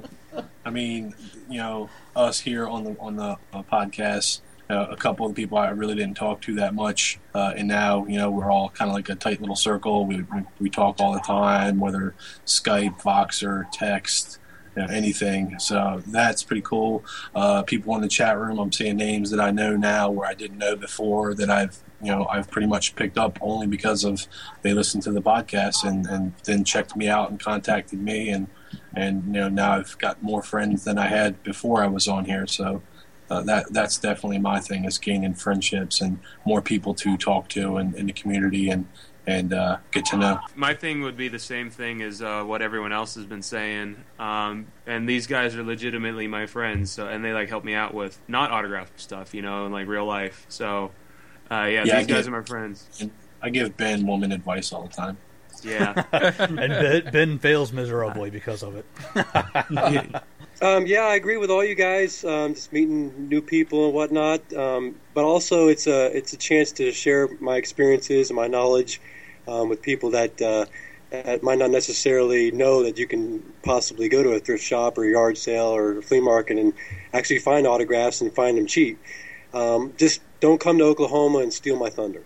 us here on the podcast. A couple of the people I really didn't talk to that much, and now we're all kind of like a tight little circle. We talk all the time, whether Skype, Voxer, text. Anything. So that's pretty cool. People in the chat room, I'm seeing names that I know now where I didn't know before that I've pretty much picked up only because of they listened to the podcast and then checked me out and contacted me and now I've got more friends than I had before I was on here. So that's definitely my thing, is gaining friendships and more people to talk to in the community and get to know. My thing would be the same thing as what everyone else has been saying. And these guys are legitimately my friends, and they help me out with not autograph stuff, in real life. So, these guys are my friends. I give Ben woman advice all the time. Yeah. And Ben fails miserably because of it. I agree with all you guys. Just meeting new people and whatnot, but also it's a chance to share my experiences and my knowledge with people that might not necessarily know that you can possibly go to a thrift shop or a yard sale or a flea market and actually find autographs and find them cheap. Just don't come to Oklahoma and steal my thunder.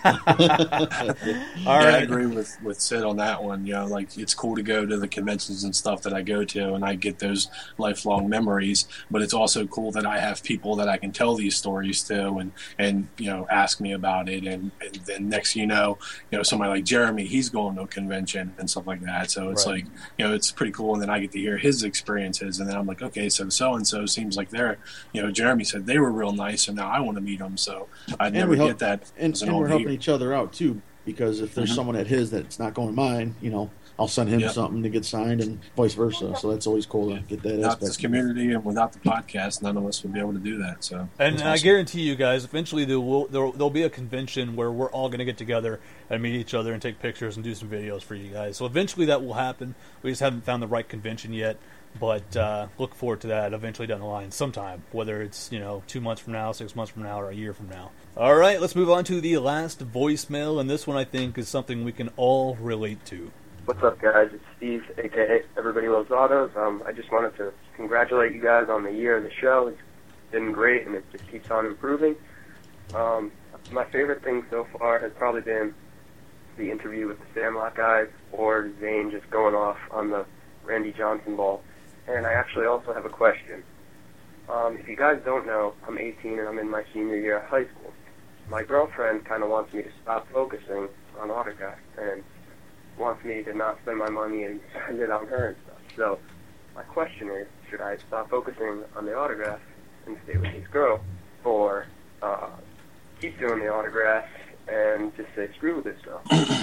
I agree with Sid on that one. It's cool to go to the conventions and stuff that I go to, and I get those lifelong memories. But it's also cool that I have people that I can tell these stories to, and ask me about it. And then next somebody like Jeremy, he's going to a convention and stuff like that. So it's Right. it's pretty cool. And then I get to hear his experiences, and then I'm like, okay, so and so seems like they're, Jeremy said they were real nice, and now I want to meet them. So I'd never get that. And we're helping each other out too, because if there's someone at his that's not going to mine, I'll send him something to get signed, and vice versa. So that's always cool to get that Without aspect. this community and without the podcast, none of us would be able to do that. So, And that's I awesome. guarantee you guys, eventually there'll be a convention where we're all going to get together and meet each other and take pictures and do some videos for you guys. So eventually that will happen. We just haven't found the right convention yet, but look forward to that eventually down the line sometime, whether it's 2 months from now, 6 months from now, or a year from now. All right, let's move on to the last voicemail, and this one I think is something we can all relate to. What's up, guys? It's Steve, a.k.a. Everybody Loves Autos. I just wanted to congratulate you guys on the year of the show. It's been great, and it just keeps on improving. My favorite thing so far has probably been the interview with the Sandlot guys, or Zane just going off on the Randy Johnson ball. And I actually also have a question. If you guys don't know, I'm 18 and I'm in my senior year of high school. My girlfriend kind of wants me to stop focusing on autographs and wants me to not spend my money and spend it on her and stuff. So my question is, should I stop focusing on the autograph and stay with this girl, or keep doing the autographs and just say screw with this girl?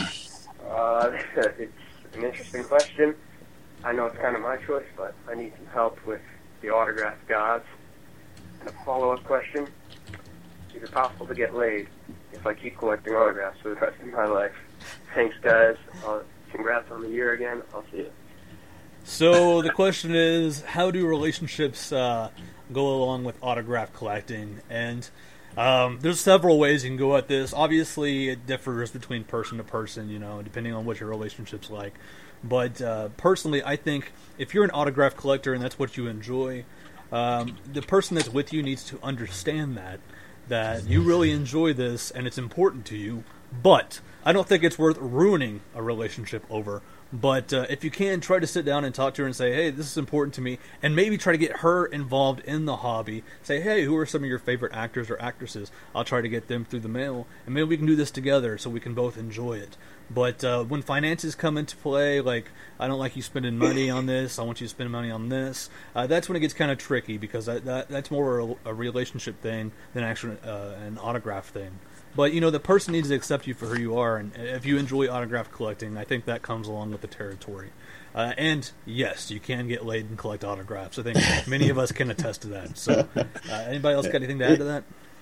It's an interesting question. I know it's kind of my choice, but I need some help with the autograph gods. And a follow-up question: is it possible to get laid if I keep collecting autographs for the rest of my life? Thanks, guys. Congrats on the year again. I'll see you. So the question is, how do relationships go along with autograph collecting? And there's several ways you can go at this. Obviously, it differs between person to person, depending on what your relationship's like. But personally, I think if you're an autograph collector and that's what you enjoy, the person that's with you needs to understand that you really enjoy this and it's important to you. But I don't think it's worth ruining a relationship over. But if you can, try to sit down and talk to her and say, hey, this is important to me. And maybe try to get her involved in the hobby. Say, hey, who are some of your favorite actors or actresses? I'll try to get them through the mail. And maybe we can do this together so we can both enjoy it. But when finances come into play, like, I don't like you spending money on this, I want you to spend money on this, that's when it gets kind of tricky, because that's more a relationship thing than actually an autograph thing. But, the person needs to accept you for who you are, and if you enjoy autograph collecting, I think that comes along with the territory. And, yes, you can get laid and collect autographs. I think many of us can attest to that. So, anybody else got anything to add to that?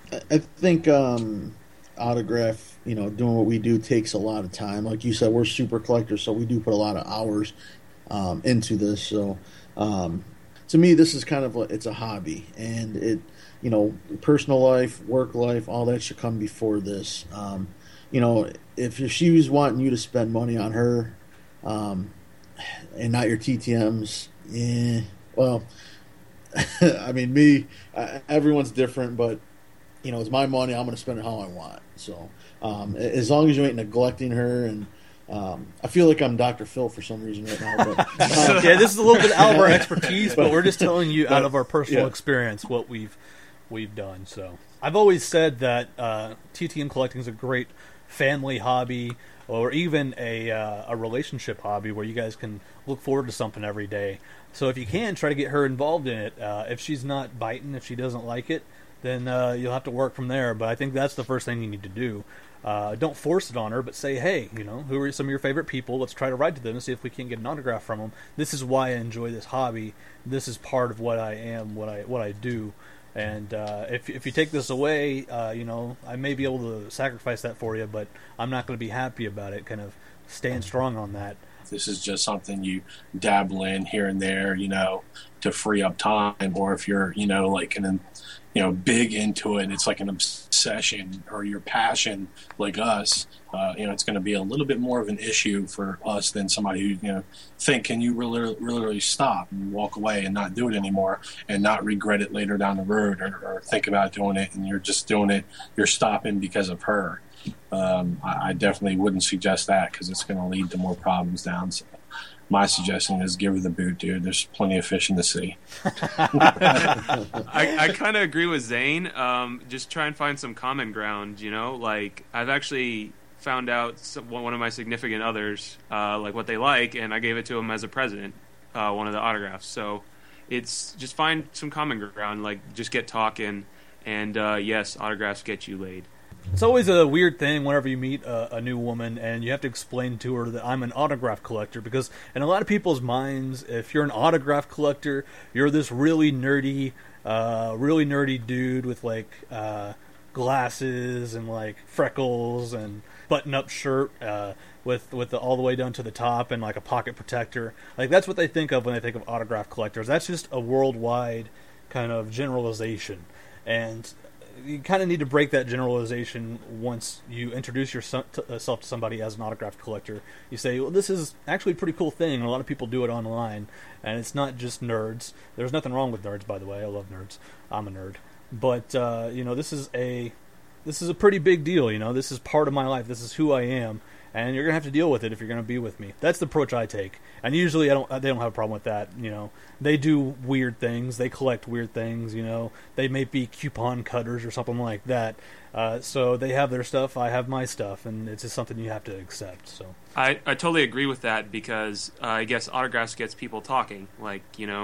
I think autograph, doing what we do takes a lot of time. Like you said, we're super collectors, so we do put a lot of hours into this. So to me, this is kind of it's a hobby, and it, personal life, work life, all that should come before this. If she was wanting you to spend money on her, and not your TTMs, well, I mean, everyone's different, but it's my money. I'm going to spend it how I want. So as long as you ain't neglecting her, and I feel like I'm Dr. Phil for some reason right now. But, yeah, this is a little bit out of our expertise, but we're just telling you out of our personal experience what we've done. So I've always said that TTM collecting is a great family hobby, or even a relationship hobby where you guys can look forward to something every day. So if you can, try to get her involved in it. If she's not biting, if she doesn't like it, then you'll have to work from there. But I think that's the first thing you need to do. Don't force it on her, but say, hey, who are some of your favorite people? Let's try to write to them and see if we can't get an autograph from them. This is why I enjoy this hobby. This is part of what I am, what I do. And if you take this away, I may be able to sacrifice that for you, but I'm not going to be happy about it. Kind of stand strong on that. This is just something you dabble in here and there, to free up time. Or if you're, big into it, it's like an obsession or your passion like us, it's going to be a little bit more of an issue for us than somebody who, can you really stop and walk away and not do it anymore and not regret it later down the road, or think about doing it and you're just doing it, you're stopping because of her. I definitely wouldn't suggest that, because it's going to lead to more problems down. So my suggestion is give her the boot, dude. There's plenty of fish in the sea. I kind of agree with Zane. Just try and find some common ground, Like, I've actually found out one of my significant others, like what they like, and I gave it to him as a present, one of the autographs. So it's just find some common ground, like just get talking, and yes, autographs get you laid. It's always a weird thing whenever you meet a new woman and you have to explain to her that I'm an autograph collector, because in a lot of people's minds, if you're an autograph collector, you're this really nerdy dude with like glasses and like freckles and button-up shirt with all the way down to the top and like a pocket protector. Like, that's what they think of when they think of autograph collectors. That's just a worldwide kind of generalization, and you kind of need to break that generalization once you introduce yourself to somebody as an autograph collector. You say, well, this is actually a pretty cool thing, and a lot of people do it online, and it's not just nerds. There's nothing wrong with nerds, by the way. I love nerds. I'm a nerd. But, this is a pretty big deal, This is part of my life. This is who I am, and you're going to have to deal with it if you're going to be with me. That's the approach I take. And usually they don't have a problem with that, They do weird things. They collect weird things, They may be coupon cutters or something like that. So they have their stuff, I have my stuff, and it's just something you have to accept. So I totally agree with that, because I guess autographs gets people talking. Like,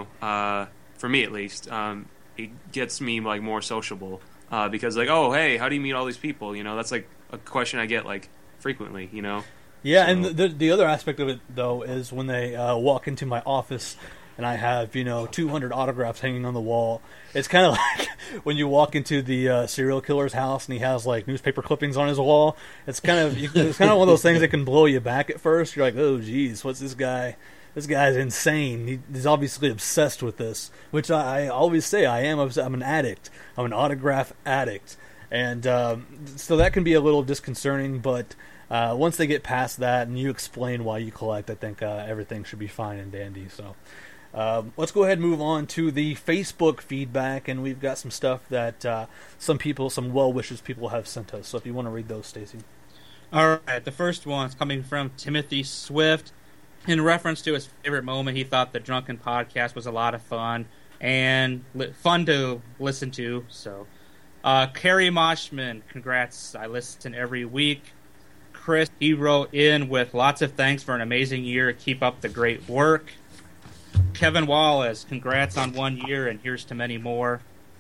for me at least, it gets me like more sociable. Because like, oh, hey, how do you meet all these people? That's like a question I get like frequently, Yeah, so. And the other aspect of it, though, is when they walk into my office and I have, 200 autographs hanging on the wall. It's kind of like when you walk into the serial killer's house and he has, like, newspaper clippings on his wall. It's kind of one of those things that can blow you back at first. You're like, oh, geez, what's this guy? This guy's insane. He's obviously obsessed with this, which I always say I am. I'm an addict. I'm an autograph addict. And so that can be a little disconcerting, but once they get past that and you explain why you collect, I think everything should be fine and dandy. So let's go ahead and move on to the Facebook feedback, and we've got some stuff that some well-wishes people have sent us. So if you want to read those, Stacy. All right, the first one's coming from Timothy Swift. In reference to his favorite moment, he thought the Drunken Podcast was a lot of fun and fun to listen to. So, Carrie Moshman, congrats. I listen every week. Chris, he wrote in with lots of thanks for an amazing year. Keep up the great work. Kevin Wallace, congrats on 1 year, and here's to many more.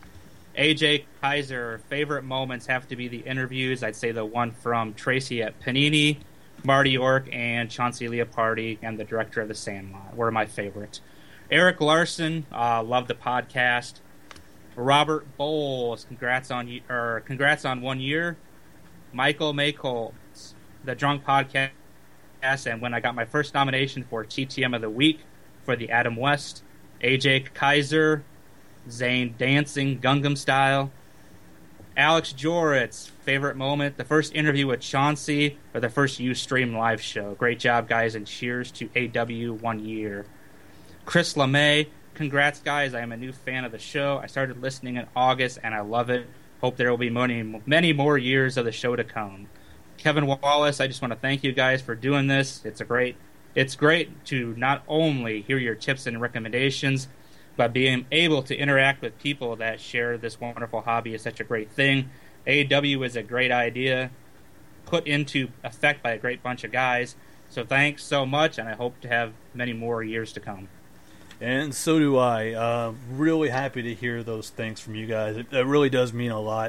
AJ Kaiser, favorite moments have to be the interviews. I'd say the one from Tracy at Panini, Marty York, and Chauncey Leopardi, and the director of The Sandlot were my favorites. Eric Larson, loved the podcast. Robert Bowles, congrats on 1 year. Michael Maycoles, the Drunk Podcast, and when I got my first nomination for TTM of the Week for the Adam West. AJ Kaiser, Zane dancing Gangnam Style. Alex Joritz, favorite moment, the first interview with Chauncey or the first Ustream live show. Great job, guys, and cheers to AW 1 year. Chris LeMay, congrats, guys. I am a new fan of the show. I started listening in August, and I love it. Hope there will be many more years of the show to come. Kevin Wallace, I just want to thank you guys for doing this. It's great to not only hear your tips and recommendations, but being able to interact with people that share this wonderful hobby is such a great thing. AEW is a great idea, put into effect by a great bunch of guys. So thanks so much, and I hope to have many more years to come. And so do I. Really happy to hear those things from you guys. It really does mean a lot.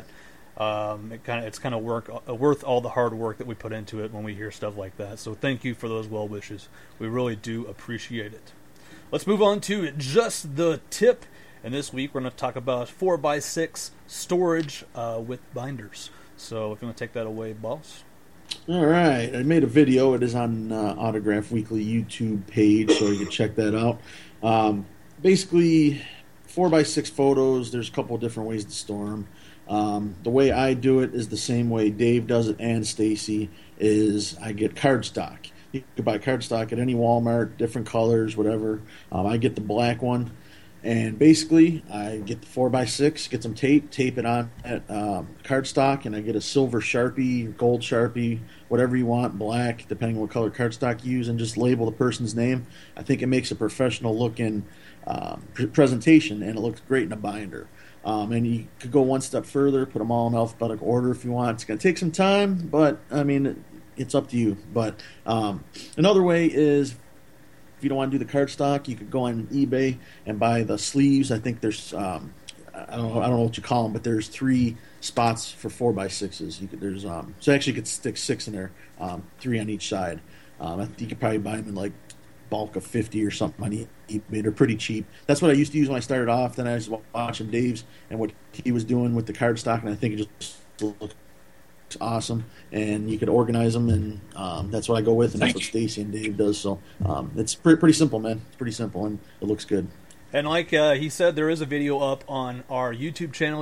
It's kind of worth all the hard work that we put into it when we hear stuff like that. So thank you for those well wishes. We really do appreciate it. Let's move on to just the tip. And this week we're going to talk about 4x6 storage with binders. So if you want to take that away, boss. All right. I made a video. It is on Autograph Weekly YouTube page, so you can check that out. Basically, 4x6 photos. There's a couple of different ways to store them. The way I do it is the same way Dave does it and Stacy, is I get cardstock. You can buy cardstock at any Walmart, different colors, whatever. I get the black one. And basically, I get the 4x6, get some tape it on at cardstock, and I get a silver Sharpie, gold Sharpie, whatever you want, black, depending on what color cardstock you use, and just label the person's name. I think it makes a professional-looking presentation, and it looks great in a binder. And you could go one step further, put them all in alphabetical order if you want. It's going to take some time, but, I mean, it's up to you. But another way is, if you don't want to do the cardstock, you could go on eBay and buy the sleeves. I think there's, I don't know what you call them, but there's 3 spots for 4x6s. So actually you could stick 6 in there, 3 on each side. I think you could probably buy them in like bulk of 50 or something on eBay. They're pretty cheap. That's what I used to use when I started off. Then I was watching Dave's and what he was doing with the cardstock, and I think it just looked awesome, and you could organize them, and that's what I go with, and that's what Stacy and Dave does. So it's pretty simple, man. It's pretty simple, and it looks good. And like he said, there is a video up on our YouTube channel,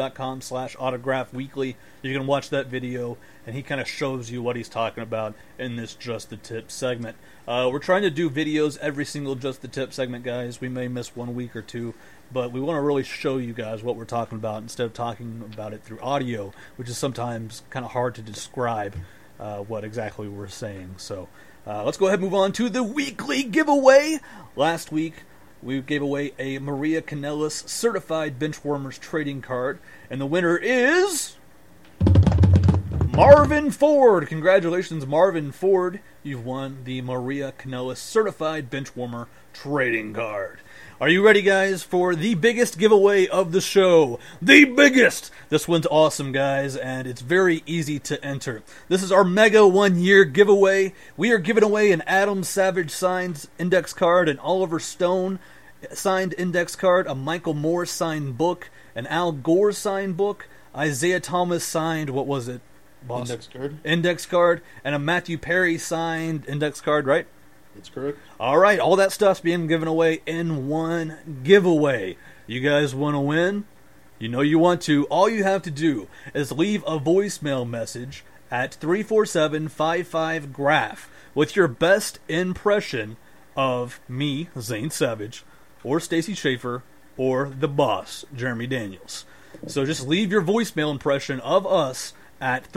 youtube.com/autographweekly. You can watch that video, and he kind of shows you what he's talking about in this Just the Tip segment. We're trying to do videos every single Just the Tip segment, guys. We may miss 1 week or 2, but we want to really show you guys what we're talking about instead of talking about it through audio, which is sometimes kind of hard to describe what exactly we're saying. So let's go ahead and move on to the weekly giveaway. Last week, we gave away a Maria Kanellis Certified Benchwarmers trading card, and the winner is Marvin Ford. Congratulations, Marvin Ford. You've won the Maria Kanellis Certified Benchwarmer trading card. Are you ready, guys, for the biggest giveaway of the show? The biggest! This one's awesome, guys, and it's very easy to enter. This is our Mega 1-year giveaway. We are giving away an Adam Savage signed index card, an Oliver Stone signed index card, a Michael Moore signed book, an Al Gore signed book, Isaiah Thomas signed, what was it, boss? Index card, and a Matthew Perry signed index card, right? That's correct. All right, all that stuff's being given away in one giveaway. You guys want to win? You know you want to. All you have to do is leave a voicemail message at 347-55-GRAPH with your best impression of me, Zane Savage, or Stacy Schaefer, or the boss, Jeremy Daniels. So just leave your voicemail impression of us at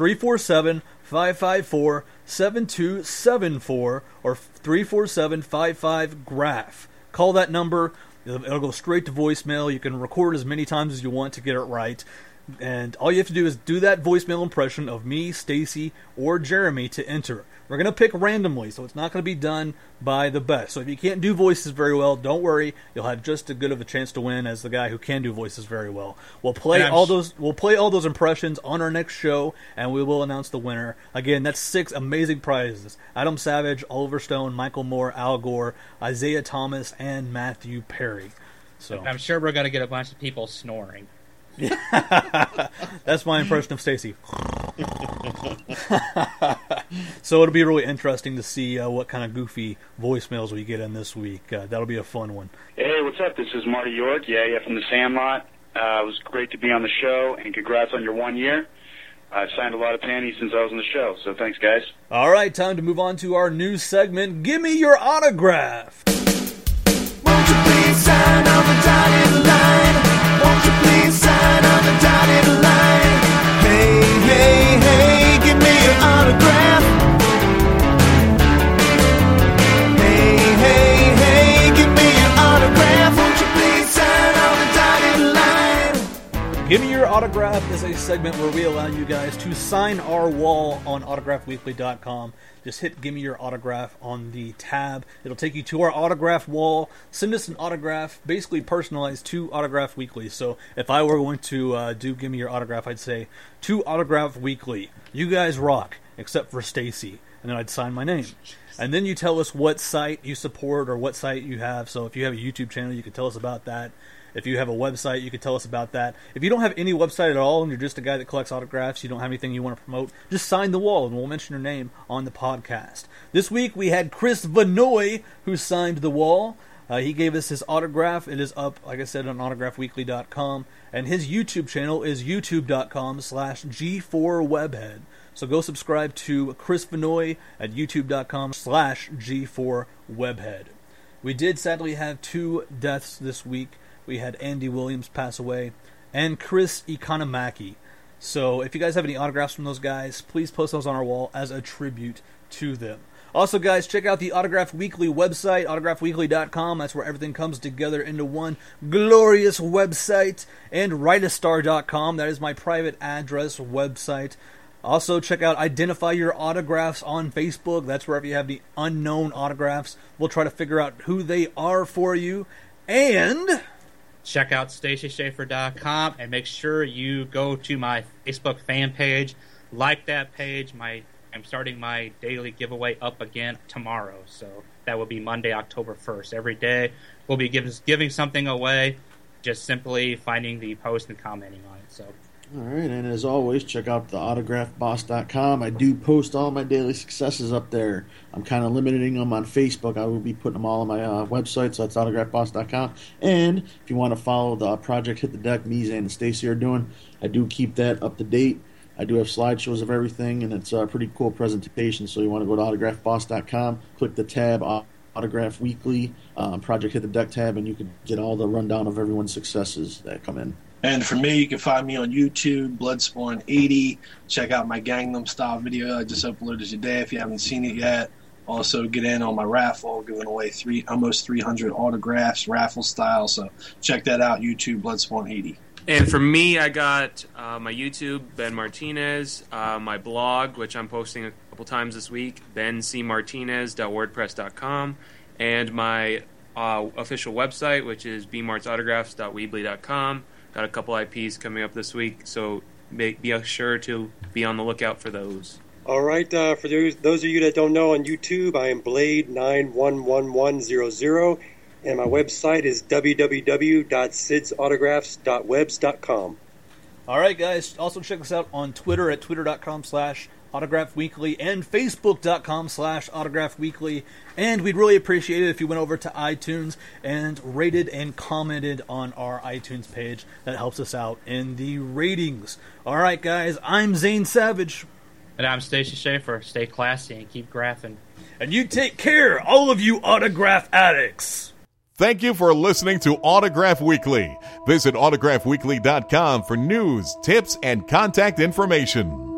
347-554-7274 or 347-55-GRAPH. Call that number. It'll go straight to voicemail. You can record as many times as you want to get it right. And all you have to do is do that voicemail impression of me, Stacy, or Jeremy to enter. We're going to pick randomly, so it's not going to be done by the best. So if you can't do voices very well, don't worry. You'll have just as good of a chance to win as the guy who can do voices very well. We'll play all those impressions on our next show, and we will announce the winner. Again, that's 6 amazing prizes: Adam Savage, Oliver Stone, Michael Moore, Al Gore, Isaiah Thomas, and Matthew Perry. So I'm sure we're going to get a bunch of people snoring. That's my impression of Stacy. So it'll be really interesting to see what kind of goofy voicemails we get in this week. That'll be a fun one. Hey, what's up? This is Marty York. Yeah, from the Sandlot. It was great to be on the show, and congrats on your 1 year. I've signed a lot of panties since I was on the show, so thanks, guys. All right, time to move on to our new segment, Give Me Your Autograph. Won't you please sign on the dotted line? Won't you please sign on the dotted line? Hey, hey, hey, give me your autograph. Hey, hey, hey, give me your autograph. Won't you please sign on the dotted line? Give Me Your Autograph is a segment where we allow you guys to sign our wall on autographweekly.com. Just hit Give Me Your Autograph on the tab. It'll take you to our autograph wall. Send us an autograph, basically personalized to Autograph Weekly. So if I were going to do Give Me Your Autograph, I'd say, to Autograph Weekly, you guys rock, except for Stacy. And then I'd sign my name. And then you tell us what site you support or what site you have. So if you have a YouTube channel, you can tell us about that. If you have a website, you can tell us about that. If you don't have any website at all and you're just a guy that collects autographs, you don't have anything you want to promote, just sign the wall and we'll mention your name on the podcast. This week we had Chris Vanoy who signed the wall. He gave us his autograph. It is up, like I said, on autographweekly.com. And his YouTube channel is youtube.com/G4Webhead. So go subscribe to Chris Vanoy at youtube.com/G4Webhead. We did sadly have 2 deaths this week. We had Andy Williams pass away, and Chris Economaki. So if you guys have any autographs from those guys, please post those on our wall as a tribute to them. Also, guys, check out the Autograph Weekly website, autographweekly.com. That's where everything comes together into one glorious website. And writeastar.com. That is my private address website. Also, check out Identify Your Autographs on Facebook. That's where if you have the unknown autographs, we'll try to figure out who they are for you. And check out StacySchaefer.com and make sure you go to my Facebook fan page. Like that page. I'm starting my daily giveaway up again tomorrow. So that will be Monday, October 1st. Every day we'll be giving something away. Just simply finding the post and commenting on it. So. All right, and as always, check out the autographboss.com. I do post all my daily successes up there. I'm kind of limiting them on Facebook. I will be putting them all on my website, so that's autographboss.com. And if you want to follow the Project Hit the Deck me, Zane, and Stacy are doing, I do keep that up to date. I do have slideshows of everything, and it's a pretty cool presentation. So you want to go to autographboss.com, click the tab Autograph Weekly, Project Hit the Deck tab, and you can get all the rundown of everyone's successes that come in. And for me, you can find me on YouTube, Bloodspawn80. Check out my Gangnam Style video I just uploaded today if you haven't seen it yet. Also, get in on my raffle, giving away almost 300 autographs, raffle style. So check that out, YouTube, Bloodspawn80. And for me, I got my YouTube, Ben Martinez, my blog, which I'm posting a couple times this week, bencmartinez.wordpress.com, and my official website, which is bmartsautographs.weebly.com. Got a couple IPs coming up this week, so be sure to be on the lookout for those. All right, for those of you that don't know, on YouTube, I am Blade911100, and my website is www.sidsautographs.webs.com. All right, guys. Also check us out on Twitter at twitter.com/autographweekly and facebook.com/autographweekly. And we'd really appreciate it if you went over to iTunes and rated and commented on our iTunes page. That helps us out in the ratings. All right, guys. I'm Zane Savage. And I'm Stacy Schaefer. Stay classy and keep graphing. And you take care, all of you autograph addicts. Thank you for listening to Autograph Weekly. Visit autographweekly.com for news, tips, and contact information.